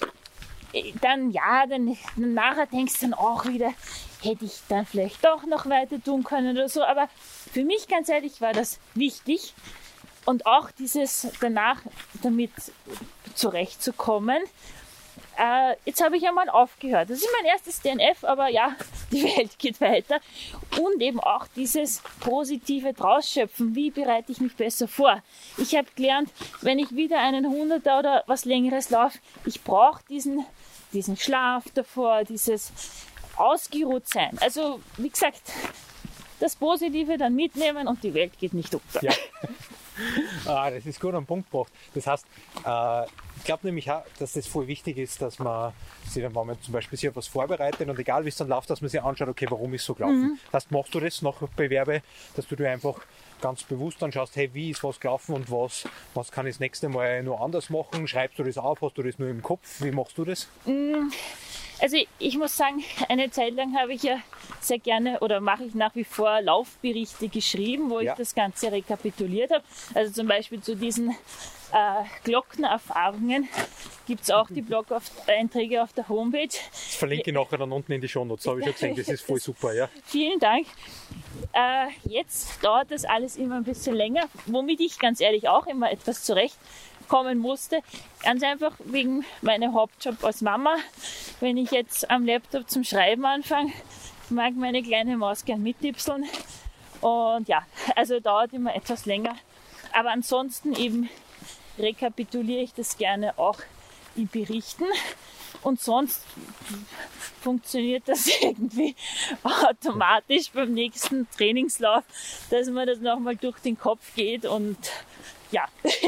dann, ja, dann, dann nachher denkst du dann auch wieder, hätte ich dann vielleicht doch noch weiter tun können oder so. Aber für mich, ganz ehrlich, war das wichtig. Und auch dieses danach damit zurechtzukommen. Äh, jetzt habe ich einmal aufgehört. Das ist mein erstes D N F, aber ja, die Welt geht weiter. Und eben auch dieses positive Drausschöpfen. Wie bereite ich mich besser vor? Ich habe gelernt, wenn ich wieder einen Hunderter oder was Längeres laufe, ich brauche diesen, diesen Schlaf davor, dieses ausgeruht sein. Also, wie gesagt, das Positive dann mitnehmen und die Welt geht nicht unter. Ja. Ah, das ist gut am Punkt gebracht. Das heißt, äh, ich glaube nämlich auch, dass das voll wichtig ist, dass man sich dann, wenn man zum Beispiel sich auf was vorbereitet und egal wie es dann läuft, dass man sich anschaut, okay, warum ist es so gelaufen. Mhm. Das heißt, machst du das nach Bewerbe, dass du dir einfach ganz bewusst anschaust, hey, wie ist was gelaufen und was, was kann ich das nächste Mal noch anders machen? Schreibst du das auf? Hast du das nur im Kopf? Wie machst du das? Also ich muss sagen, eine Zeit lang habe ich ja sehr gerne oder mache ich nach wie vor Laufberichte geschrieben, wo Ja. ich das Ganze rekapituliert habe. Also zum Beispiel zu diesen äh, Glockenerfahrungen gibt es auch die Blog-Einträge auf der Homepage. Das verlinke ich nachher dann unten in die Shownotes, habe ich schon gesehen, das ist voll super, ja. Vielen Dank. Äh, jetzt dauert das alles immer ein bisschen länger, womit ich ganz ehrlich auch immer etwas zurechtkommen musste. Ganz einfach wegen meinem Hauptjob als Mama. Wenn ich jetzt am Laptop zum Schreiben anfange, mag meine kleine Maus gern mittipseln. Und ja, also dauert immer etwas länger. Aber ansonsten eben rekapituliere ich das gerne auch in Berichten. Und sonst funktioniert das irgendwie automatisch beim nächsten Trainingslauf, dass mir das nochmal durch den Kopf geht und ja,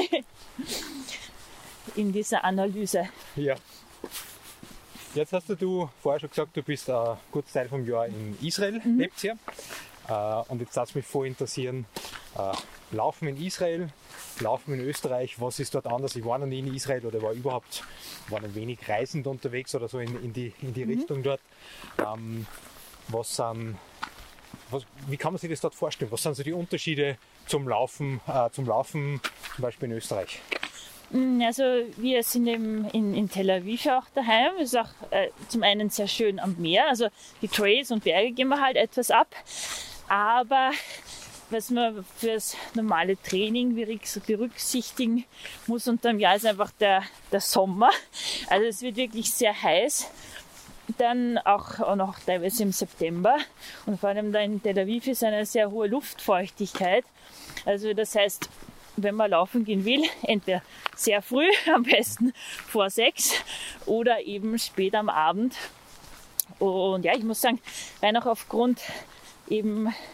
in dieser Analyse. Ja. Jetzt hast du, du vorher schon gesagt, du bist ein guter Teil vom Jahr in Israel, mhm. lebst hier. Äh, und jetzt würde es mich voll interessieren, äh, Laufen in Israel, Laufen in Österreich, was ist dort anders? Ich war noch nie in Israel oder war überhaupt, war ein wenig reisend unterwegs oder so in, in die, in die mhm. Richtung dort. Ähm, was sind, was, wie kann man sich das dort vorstellen? Was sind so die Unterschiede zum Laufen, äh, zum Laufen zum Beispiel in Österreich? Also wir sind eben in, in Tel Aviv auch daheim. Es ist auch äh, zum einen sehr schön am Meer. Also die Trails und Berge gehen wir halt etwas ab. Aber was man fürs normale Training berücksichtigen muss unterm Jahr ist einfach der, der Sommer. Also es wird wirklich sehr heiß. Dann auch, auch noch teilweise im September. Und vor allem da in Tel Aviv ist eine sehr hohe Luftfeuchtigkeit. Also das heißt, wenn man laufen gehen will, entweder sehr früh, am besten vor sechs oder eben spät am Abend. Und ja, ich muss sagen, rein auch aufgrund eben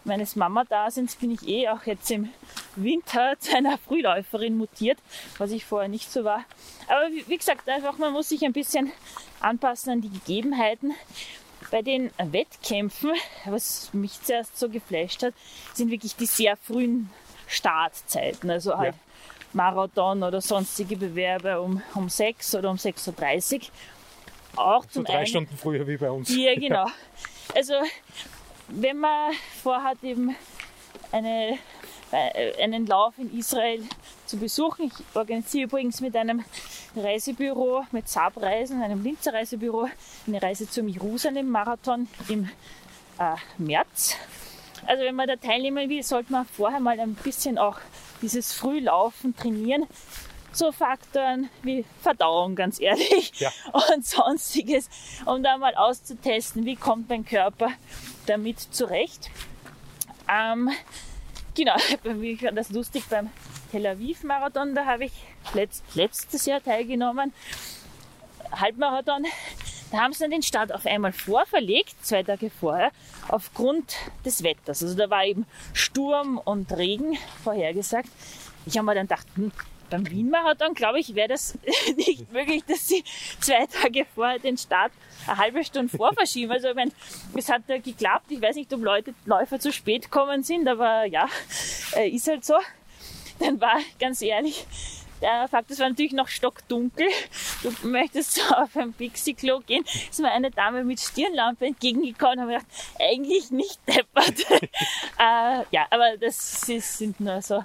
meines Mama-Daseins bin ich eh auch jetzt im Winter zu einer Frühläuferin mutiert, was ich vorher nicht so war. Aber wie, wie gesagt, einfach man muss sich ein bisschen anpassen an die Gegebenheiten. Bei den Wettkämpfen, was mich zuerst so geflasht hat, sind wirklich die sehr frühen Startzeiten. Also halt ja. Marathon oder sonstige Bewerbe um, um sechs oder um sechs Uhr dreißig. Auch so zum drei einen, Stunden früher wie bei uns. Ja, genau. Also wenn man vorhat, eben eine, einen Lauf in Israel zu besuchen, ich organisiere übrigens mit einem Reisebüro, mit Saab Reisen, einem Linzer Reisebüro, eine Reise zum Jerusalem-Marathon im äh, März. Also wenn man da teilnehmen will, sollte man vorher mal ein bisschen auch dieses Frühlaufen trainieren. So Faktoren wie Verdauung, ganz ehrlich, ja. und sonstiges, um da mal auszutesten, wie kommt mein Körper damit zurecht. Ähm, genau, ich fand das lustig beim Tel Aviv-Marathon, da habe ich letzt, letztes Jahr teilgenommen, Halbmarathon. Da haben sie dann den Start auf einmal vorverlegt, zwei Tage vorher, aufgrund des Wetters. Also da war eben Sturm und Regen vorhergesagt. Ich habe mir dann gedacht, hm, beim Wien-Marathon, glaube ich, wäre das nicht möglich, dass sie zwei Tage vorher den Start eine halbe Stunde vorverschieben. Also ich meine, es hat ja geklappt. Ich weiß nicht, ob Leute, Läufer zu spät gekommen sind, aber ja, äh, ist halt so. Dann war, ganz ehrlich, der Fakt, es war natürlich noch stockdunkel. Du möchtest so auf ein Pixie-Klo gehen. Ist mir eine Dame mit Stirnlampe entgegengekommen und habe gedacht, eigentlich nicht deppert. äh, ja, aber das sind nur so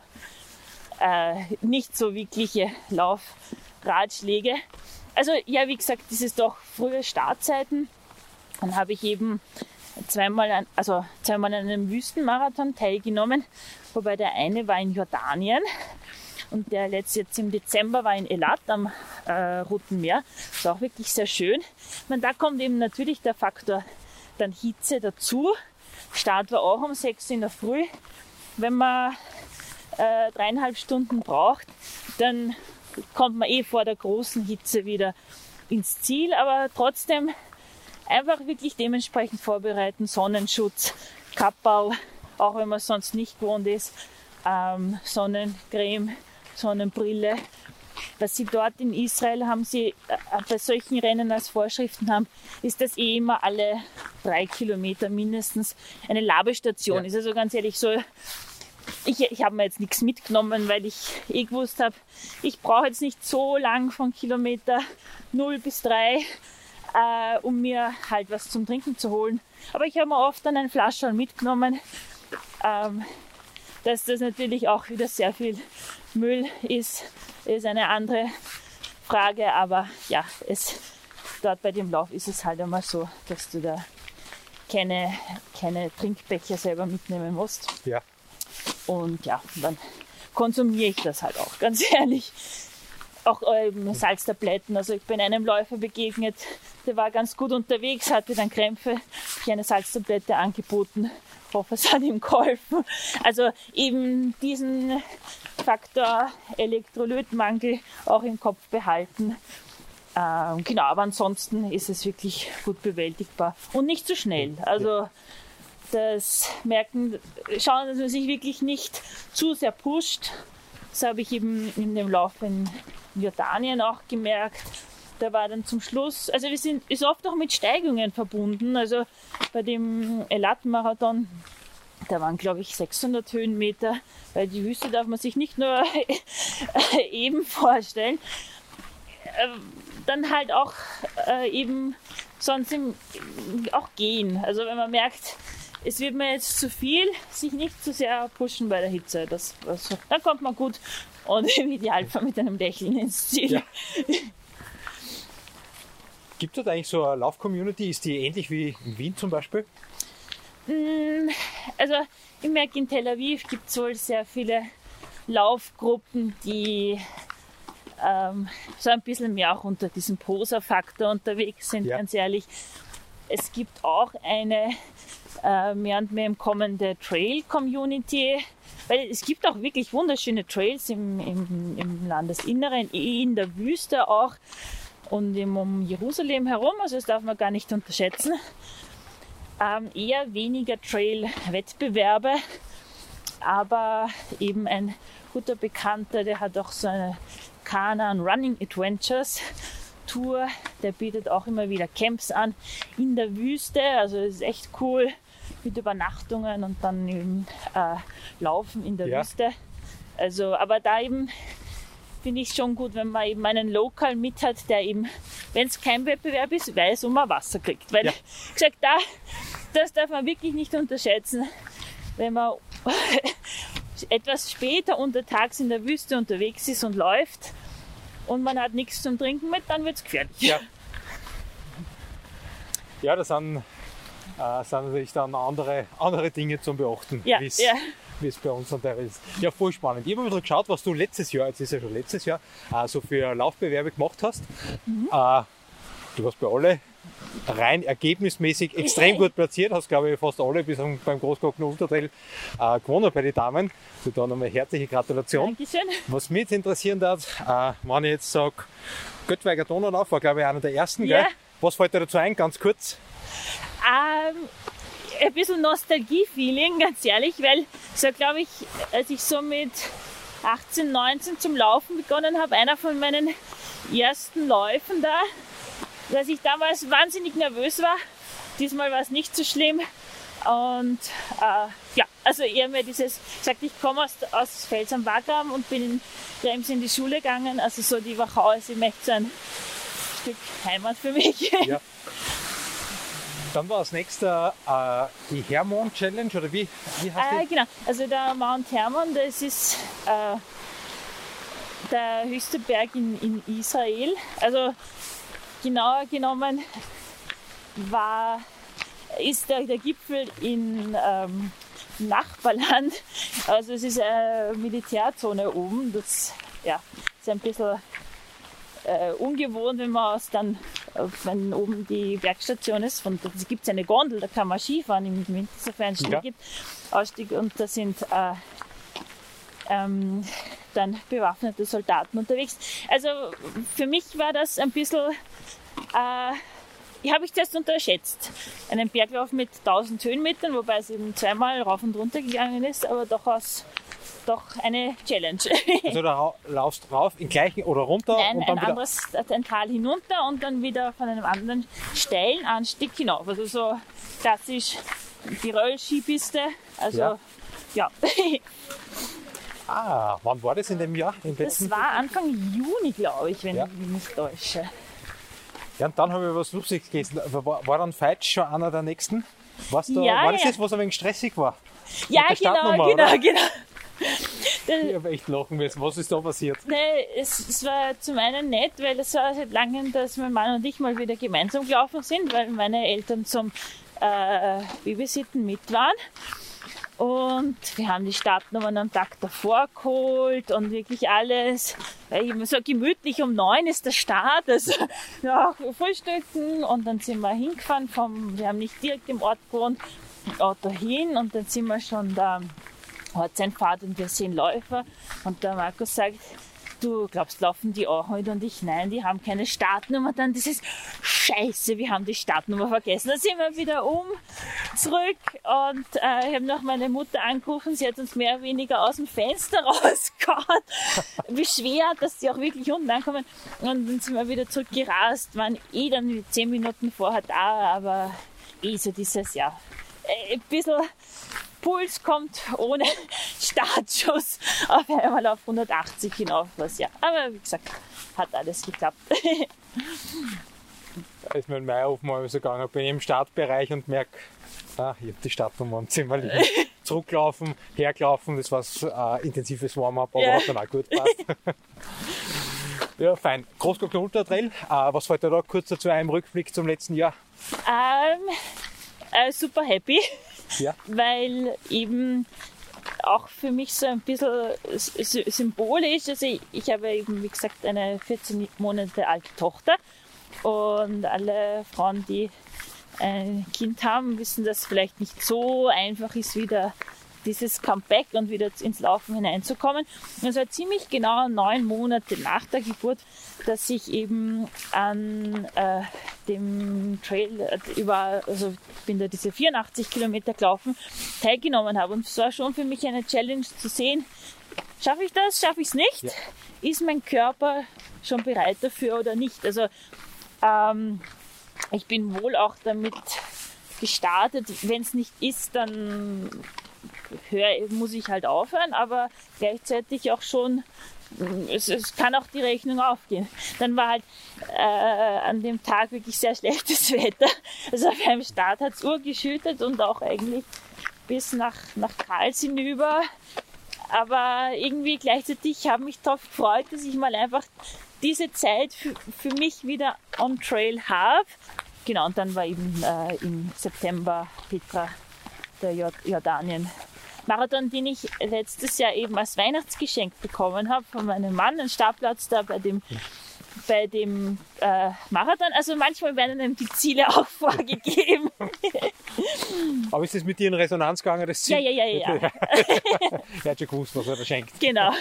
äh, nicht so wirkliche Laufratschläge. Also ja, wie gesagt, dieses doch frühe Startzeiten. Dann habe ich eben zweimal, an, also zweimal an einem Wüstenmarathon teilgenommen, wobei der eine war in Jordanien. Und der letzte jetzt im Dezember war in Elat am äh, Roten Meer. Das ist auch wirklich sehr schön. Und da kommt eben natürlich der Faktor dann Hitze dazu. Start war auch um sechs in der Früh. Wenn man äh, dreieinhalb Stunden braucht, dann kommt man eh vor der großen Hitze wieder ins Ziel. Aber trotzdem einfach wirklich dementsprechend vorbereiten. Sonnenschutz, Kapperl, auch wenn man es sonst nicht gewohnt ist. Ähm, Sonnencreme, Sonnenbrille. Was sie dort in Israel haben, sie äh, bei solchen Rennen als Vorschriften haben, ist, dass eh immer alle drei Kilometer mindestens eine Labestation ja. ist. Also ganz ehrlich, so ich, ich habe mir jetzt nichts mitgenommen, weil ich eh gewusst habe, ich brauche jetzt nicht so lang von Kilometer null bis drei, äh, um mir halt was zum Trinken zu holen. Aber ich habe mir oft dann ein Flaschel mitgenommen. Ähm, Dass das natürlich auch wieder sehr viel Müll ist, ist eine andere Frage. Aber ja, es, dort bei dem Lauf ist es halt einmal so, dass du da keine, keine Trinkbecher selber mitnehmen musst. Ja. Und ja, dann konsumiere ich das halt auch, ganz ehrlich. Auch ähm, Salztabletten. Also ich bin einem Läufer begegnet, der war ganz gut unterwegs, hatte dann Krämpfe, habe ich eine Salztablette angeboten. Ich hoffe, es hat ihm geholfen. Also eben diesen Faktor Elektrolytmangel auch im Kopf behalten. Ähm, genau, aber ansonsten ist es wirklich gut bewältigbar und nicht zu schnell. Also das merken, schauen, dass man sich wirklich nicht zu sehr pusht. Das habe ich eben in dem Lauf in Jordanien auch gemerkt. Da war dann zum Schluss, also wir sind, ist oft auch mit Steigungen verbunden. Also bei dem Elat-Marathon, da waren glaube ich sechshundert Höhenmeter, weil die Wüste darf man sich nicht nur eben vorstellen. Dann halt auch äh, eben sonst im, auch gehen. Also wenn man merkt, es wird mir jetzt zu viel, sich nicht zu sehr pushen bei der Hitze. Das, also, dann kommt man gut und im Idealfall mit einem Lächeln ins Ziel. Ja. Gibt es eigentlich so eine Lauf-Community? Ist die ähnlich wie in Wien zum Beispiel? Also ich merke, in Tel Aviv gibt es wohl sehr viele Laufgruppen, die ähm, so ein bisschen mehr auch unter diesem Poser-Faktor unterwegs sind, ja. Ganz ehrlich. Es gibt auch eine äh, mehr und mehr im kommende Trail-Community, weil es gibt auch wirklich wunderschöne Trails im, im, im Landesinneren, in der Wüste auch und im, um Jerusalem herum, also das darf man gar nicht unterschätzen. Ähm, eher weniger Trail-Wettbewerbe, aber eben ein guter Bekannter, der hat auch so eine Kanaan Running Adventures Tour, der bietet auch immer wieder Camps an in der Wüste, also das ist echt cool mit Übernachtungen und dann eben äh, Laufen in der Ja. Wüste. Also, aber da eben finde ich schon gut, wenn man eben einen Local mit hat, der eben, wenn es kein Wettbewerb ist, weiß, wo man Wasser kriegt. Weil, Ja. ich gesagt, da, das darf man wirklich nicht unterschätzen, wenn man etwas später untertags in der Wüste unterwegs ist und läuft und man hat nichts zum Trinken mit, dann wird es gefährlich. Ja. Ja, das sind, äh, sind natürlich dann andere, andere Dinge zum Beachten, Ja, wie es ja. wie es bei uns dann teilweise ist. Ja, voll spannend. Ich habe mal wieder geschaut, was du letztes Jahr, jetzt ist ja schon letztes Jahr, äh, so für Laufbewerbe gemacht hast. Mhm. Äh, du hast bei alle rein ergebnismäßig extrem gut platziert, hast glaube ich fast alle bis beim Großglockner Ultratrail äh, gewonnen bei den Damen. Also da nochmal herzliche Gratulation. Dankeschön. Was mich jetzt interessieren darf, äh, wenn ich jetzt sage, Göttweiger Donaulauf war glaube ich einer der ersten, Ja. gell? Was fällt dir dazu ein, ganz kurz? Ähm, ein bisschen Nostalgie-Feeling, ganz ehrlich, weil so glaube ich, als ich so mit achtzehn, neunzehn zum Laufen begonnen habe, einer von meinen ersten Läufen da, dass ich damals wahnsinnig nervös war. Diesmal war es nicht so schlimm. Und äh, ja, also eher mehr dieses, gesagt, ich komme aus, aus Fels am Wagram und bin in Krems in die Schule gegangen. Also so die Wachau ist immer echt so ein Stück Heimat für mich. Ja. Dann war als nächster äh, die Hermon Challenge, oder wie, wie heißt Äh, die? genau, also der Mount Hermon, das ist äh, der höchste Berg in, in Israel. Also genauer genommen war, ist der, der Gipfel in ähm, Nachbarland. Also es ist eine Militärzone oben. Das ja, ist ein bisschen äh, ungewohnt, wenn man aus dann, wenn oben die Bergstation ist. Und da gibt es eine Gondel, da kann man Skifahren im Winter, sofern es Schnee Ja. gibt. Ausstieg und da sind äh, ähm, dann bewaffnete Soldaten unterwegs. Also für mich war das ein bisschen, äh, ich habe ich das unterschätzt. Einen Berglauf mit tausend Höhenmetern, wobei es eben zweimal rauf und runter gegangen ist, aber durchaus doch eine Challenge. Also da ra- laufst rauf, in gleichen oder runter Nein, und dann ein wieder. anderes, ein Tal hinunter und dann wieder von einem anderen steilen Anstieg hinauf. Also so klassisch die Rollskipiste. Also Ja. ja. Ah, wann war das in dem Jahr? Im letzten? Das war Anfang Juni, glaube ich, wenn Ja. ich mich nicht täusche. Ja, und dann habe ich was Lustiges gelesen. War, war dann Feitsch schon einer der nächsten? Was da, Ja, war das ja. das, was ein wenig stressig war? Ja, der genau, Startnummer, genau, oder? genau. Ich habe echt lachen müssen. Was ist da passiert? Nee, es, es war zum einen nett, weil es war seit langem, dass mein Mann und ich mal wieder gemeinsam gelaufen sind, weil meine Eltern zum äh, Babysitten mit waren. Und wir haben die Startnummern am Tag davor geholt und wirklich alles. Weil immer so gemütlich um neun ist der Start, also ja, frühstücken und dann sind wir hingefahren. Vom, wir haben nicht direkt im Ort gewohnt, mit dem Auto hin und dann sind wir schon da. Hat sein Pfad und wir sehen Läufer und der Markus sagt, du glaubst, laufen die auch heute? Und ich, nein, die haben keine Startnummer. Dann dieses Scheiße, wir haben die Startnummer vergessen. Dann sind wir wieder um, zurück und äh, ich habe noch meine Mutter angerufen, sie hat uns mehr oder weniger aus dem Fenster rausgehauen, beschwert, dass sie auch wirklich unten ankommen. Und dann sind wir wieder zurückgerast, waren eh dann zehn Minuten vorher da, aber eh so dieses, ja, ein bisschen Puls kommt ohne Startschuss auf einmal auf hundertachtzig hinauf, was ja. Aber wie gesagt, hat alles geklappt. Da ist mir in Meierhof mal so gegangen, bin ich im Startbereich und merke, ah, ich habe die Startnummer am Zimmer liegen. Zurücklaufen, hergelaufen, das war so ein äh, intensives Warm-up, aber Ja. hat dann auch gut gepasst. Ja, fein. Großglockner Ultratrail, äh, was fällt dir da kurz dazu ein im Rückblick zum letzten Jahr? Ähm, äh, super happy, Ja. weil eben auch für mich so ein bisschen s- s- symbolisch, also ich, ich habe eben, wie gesagt, eine vierzehn Monate alte Tochter und alle Frauen, die ein Kind haben, wissen, dass es vielleicht nicht so einfach ist wie der dieses Comeback und wieder ins Laufen hineinzukommen. Es war ziemlich genau neun Monate nach der Geburt, dass ich eben an äh, dem Trail äh, über, also bin da diese vierundachtzig Kilometer gelaufen, teilgenommen habe. Und es war schon für mich eine Challenge zu sehen, schaffe ich das, schaffe ich es nicht? Ja. Ist mein Körper schon bereit dafür oder nicht? Also ähm, ich bin wohl auch damit gestartet, wenn es nicht ist, dann hör, muss ich halt aufhören, aber gleichzeitig auch schon, es, es kann auch die Rechnung aufgehen. Dann war halt äh, an dem Tag wirklich sehr schlechtes Wetter. Also beim Start hat es urgeschüttet und auch eigentlich bis nach, nach Karls hinüber. Aber irgendwie gleichzeitig habe ich mich darauf gefreut, dass ich mal einfach diese Zeit für, für mich wieder on Trail habe. Genau, und dann war eben äh, im September Petra, der Jordanien-Marathon, den ich letztes Jahr eben als Weihnachtsgeschenk bekommen habe von meinem Mann, einen Startplatz da bei dem, bei dem äh, Marathon. Also manchmal werden einem die Ziele auch vorgegeben. Aber ist das mit dir in Resonanz gegangen, das Ziel? Ja, ja, ja, ja. Er hat schon gewusst, was er da schenkt. Genau.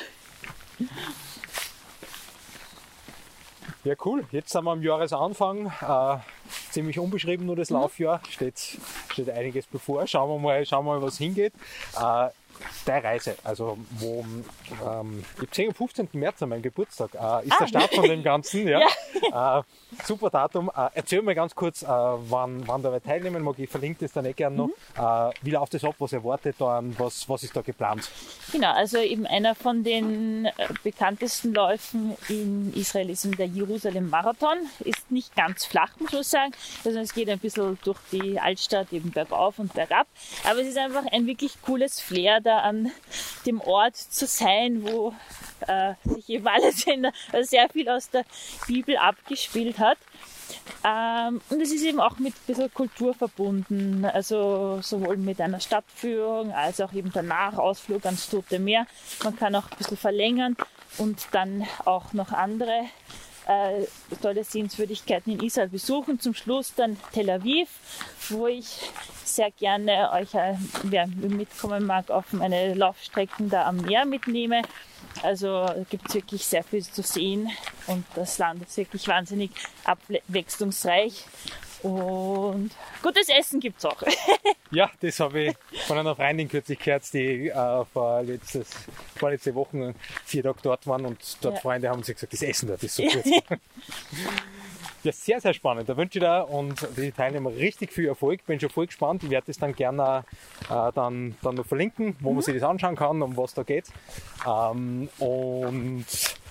Ja, cool. Jetzt sind wir am Jahresanfang. Äh, ziemlich unbeschrieben nur das Laufjahr. Steht, steht einiges bevor. Schauen wir mal, schauen wir mal was hingeht. Äh, deine Reise, also wo ähm, ich habe am fünfzehnten März an meinem Geburtstag, äh, ist ah. der Start von dem Ganzen. Ja. Ja. Äh, super Datum. Äh, erzähl mir ganz kurz, äh, wann, wann dabei teilnehmen mag. Ich verlinke das dann eh gerne noch. Mhm. Äh, wie läuft das ab? Was erwartet da? Was, was ist da geplant? Genau, also eben einer von den äh, bekanntesten Läufen in Israel ist der Jerusalem-Marathon. Ist nicht ganz flach, muss man sagen. Also es geht ein bisschen durch die Altstadt, eben bergauf und bergab. Aber es ist einfach ein wirklich cooles Flair, da an dem Ort zu sein, wo äh, sich eben alles in der, also sehr viel aus der Bibel abgespielt hat. Ähm, und es ist eben auch mit ein bisschen Kultur verbunden, also sowohl mit einer Stadtführung als auch eben danach Ausflug ans Tote Meer. Man kann auch ein bisschen verlängern und dann auch noch andere äh, tolle Sehenswürdigkeiten in Israel besuchen. Zum Schluss dann Tel Aviv, wo ich sehr gerne euch, äh, wer mitkommen mag, auf meine Laufstrecken da am Meer mitnehme. Also gibt es wirklich sehr viel zu sehen und das Land ist wirklich wahnsinnig abwechslungsreich und gutes Essen gibt es auch. Ja, das habe ich von einer Freundin kürzlich gehört, die äh, vor letztes, vorletzte Wochen vier Tage dort waren und dort ja. Freunde haben sie gesagt, das Essen dort ist so gut. Ja, sehr, sehr spannend. Da wünsche ich dir und die Teilnehmer richtig viel Erfolg. Bin schon voll gespannt. Ich werde das dann gerne äh, dann, dann noch verlinken, wo mhm. man sich das anschauen kann, um was da geht. Ähm, und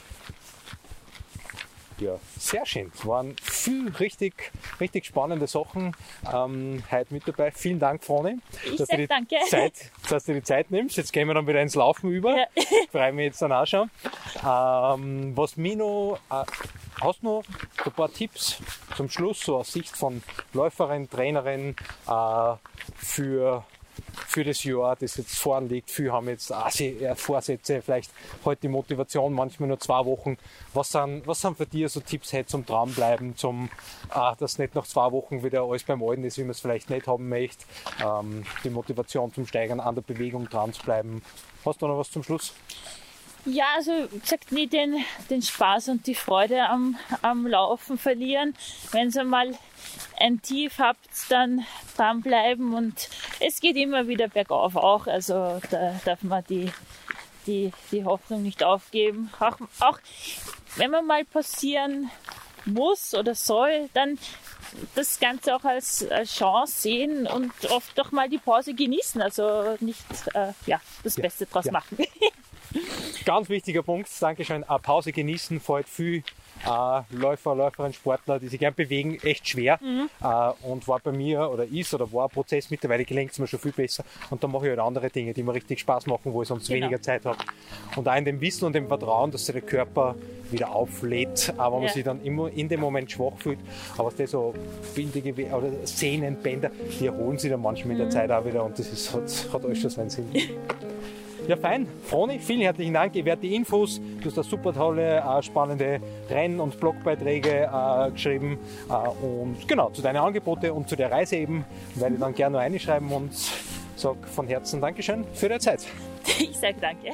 ja, sehr schön. Es waren viel richtig, richtig spannende Sachen ähm, heute mit dabei. Vielen Dank, Froni, dass, du die danke. Zeit, dass du die Zeit nimmst. Jetzt gehen wir dann wieder ins Laufen über. Ja. Freue mich jetzt dann auch schon. Ähm, was mich noch... Äh, Hast du noch ein paar Tipps zum Schluss, so aus Sicht von Läuferin, Trainerin äh, für, für das Jahr, das jetzt vorn liegt? Viele haben jetzt äh, Vorsätze, vielleicht heute die Motivation, manchmal nur zwei Wochen. Was sind, was sind für dich so Tipps heute zum Dranbleiben, zum, äh, dass nicht nach zwei Wochen wieder alles beim Alten ist, wie man es vielleicht nicht haben möchte, ähm, die Motivation zum Steigern, an der Bewegung dran zu bleiben? Hast du noch was zum Schluss? Ja, also wie gesagt, nie den, den Spaß und die Freude am, am Laufen verlieren. Wenn ihr mal ein Tief habt, dann dranbleiben und es geht immer wieder bergauf auch. Also da darf man die, die, die Hoffnung nicht aufgeben. Auch, auch wenn man mal passieren muss oder soll, dann das Ganze auch als, als Chance sehen und oft doch mal die Pause genießen. Also nicht äh, ja, das ja, Beste draus ja. machen. Ganz wichtiger Punkt, Dankeschön. Eine Pause genießen, fällt viel äh, Läufer, Läuferinnen, Sportler, die sich gern bewegen, echt schwer. Mhm. Äh, und war bei mir oder ist oder war ein Prozess, mittlerweile gelingt es mir schon viel besser. Und dann mache ich halt andere Dinge, die mir richtig Spaß machen, wo ich sonst genau. weniger Zeit habe. Und auch in dem Wissen und dem Vertrauen, dass sich der Körper wieder auflädt, aber man ja. sich dann immer in dem Moment schwach fühlt. Aber das so bindige oder Sehnen, Bänder, die erholen sich dann manchmal mhm. in der Zeit auch wieder und das ist, hat, hat alles schon seinen Sinn. Ja, fein. Froni, vielen herzlichen Dank. Ich werde die Infos, du hast da super tolle, äh, spannende Renn- und Blogbeiträge äh, geschrieben. Äh, und genau, zu deinen Angeboten und zu der Reise eben werde ich dann gerne noch einschreiben und sage von Herzen Dankeschön für deine Zeit. Ich sage danke.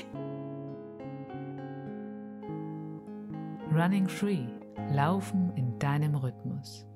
Running Free. Laufen in deinem Rhythmus.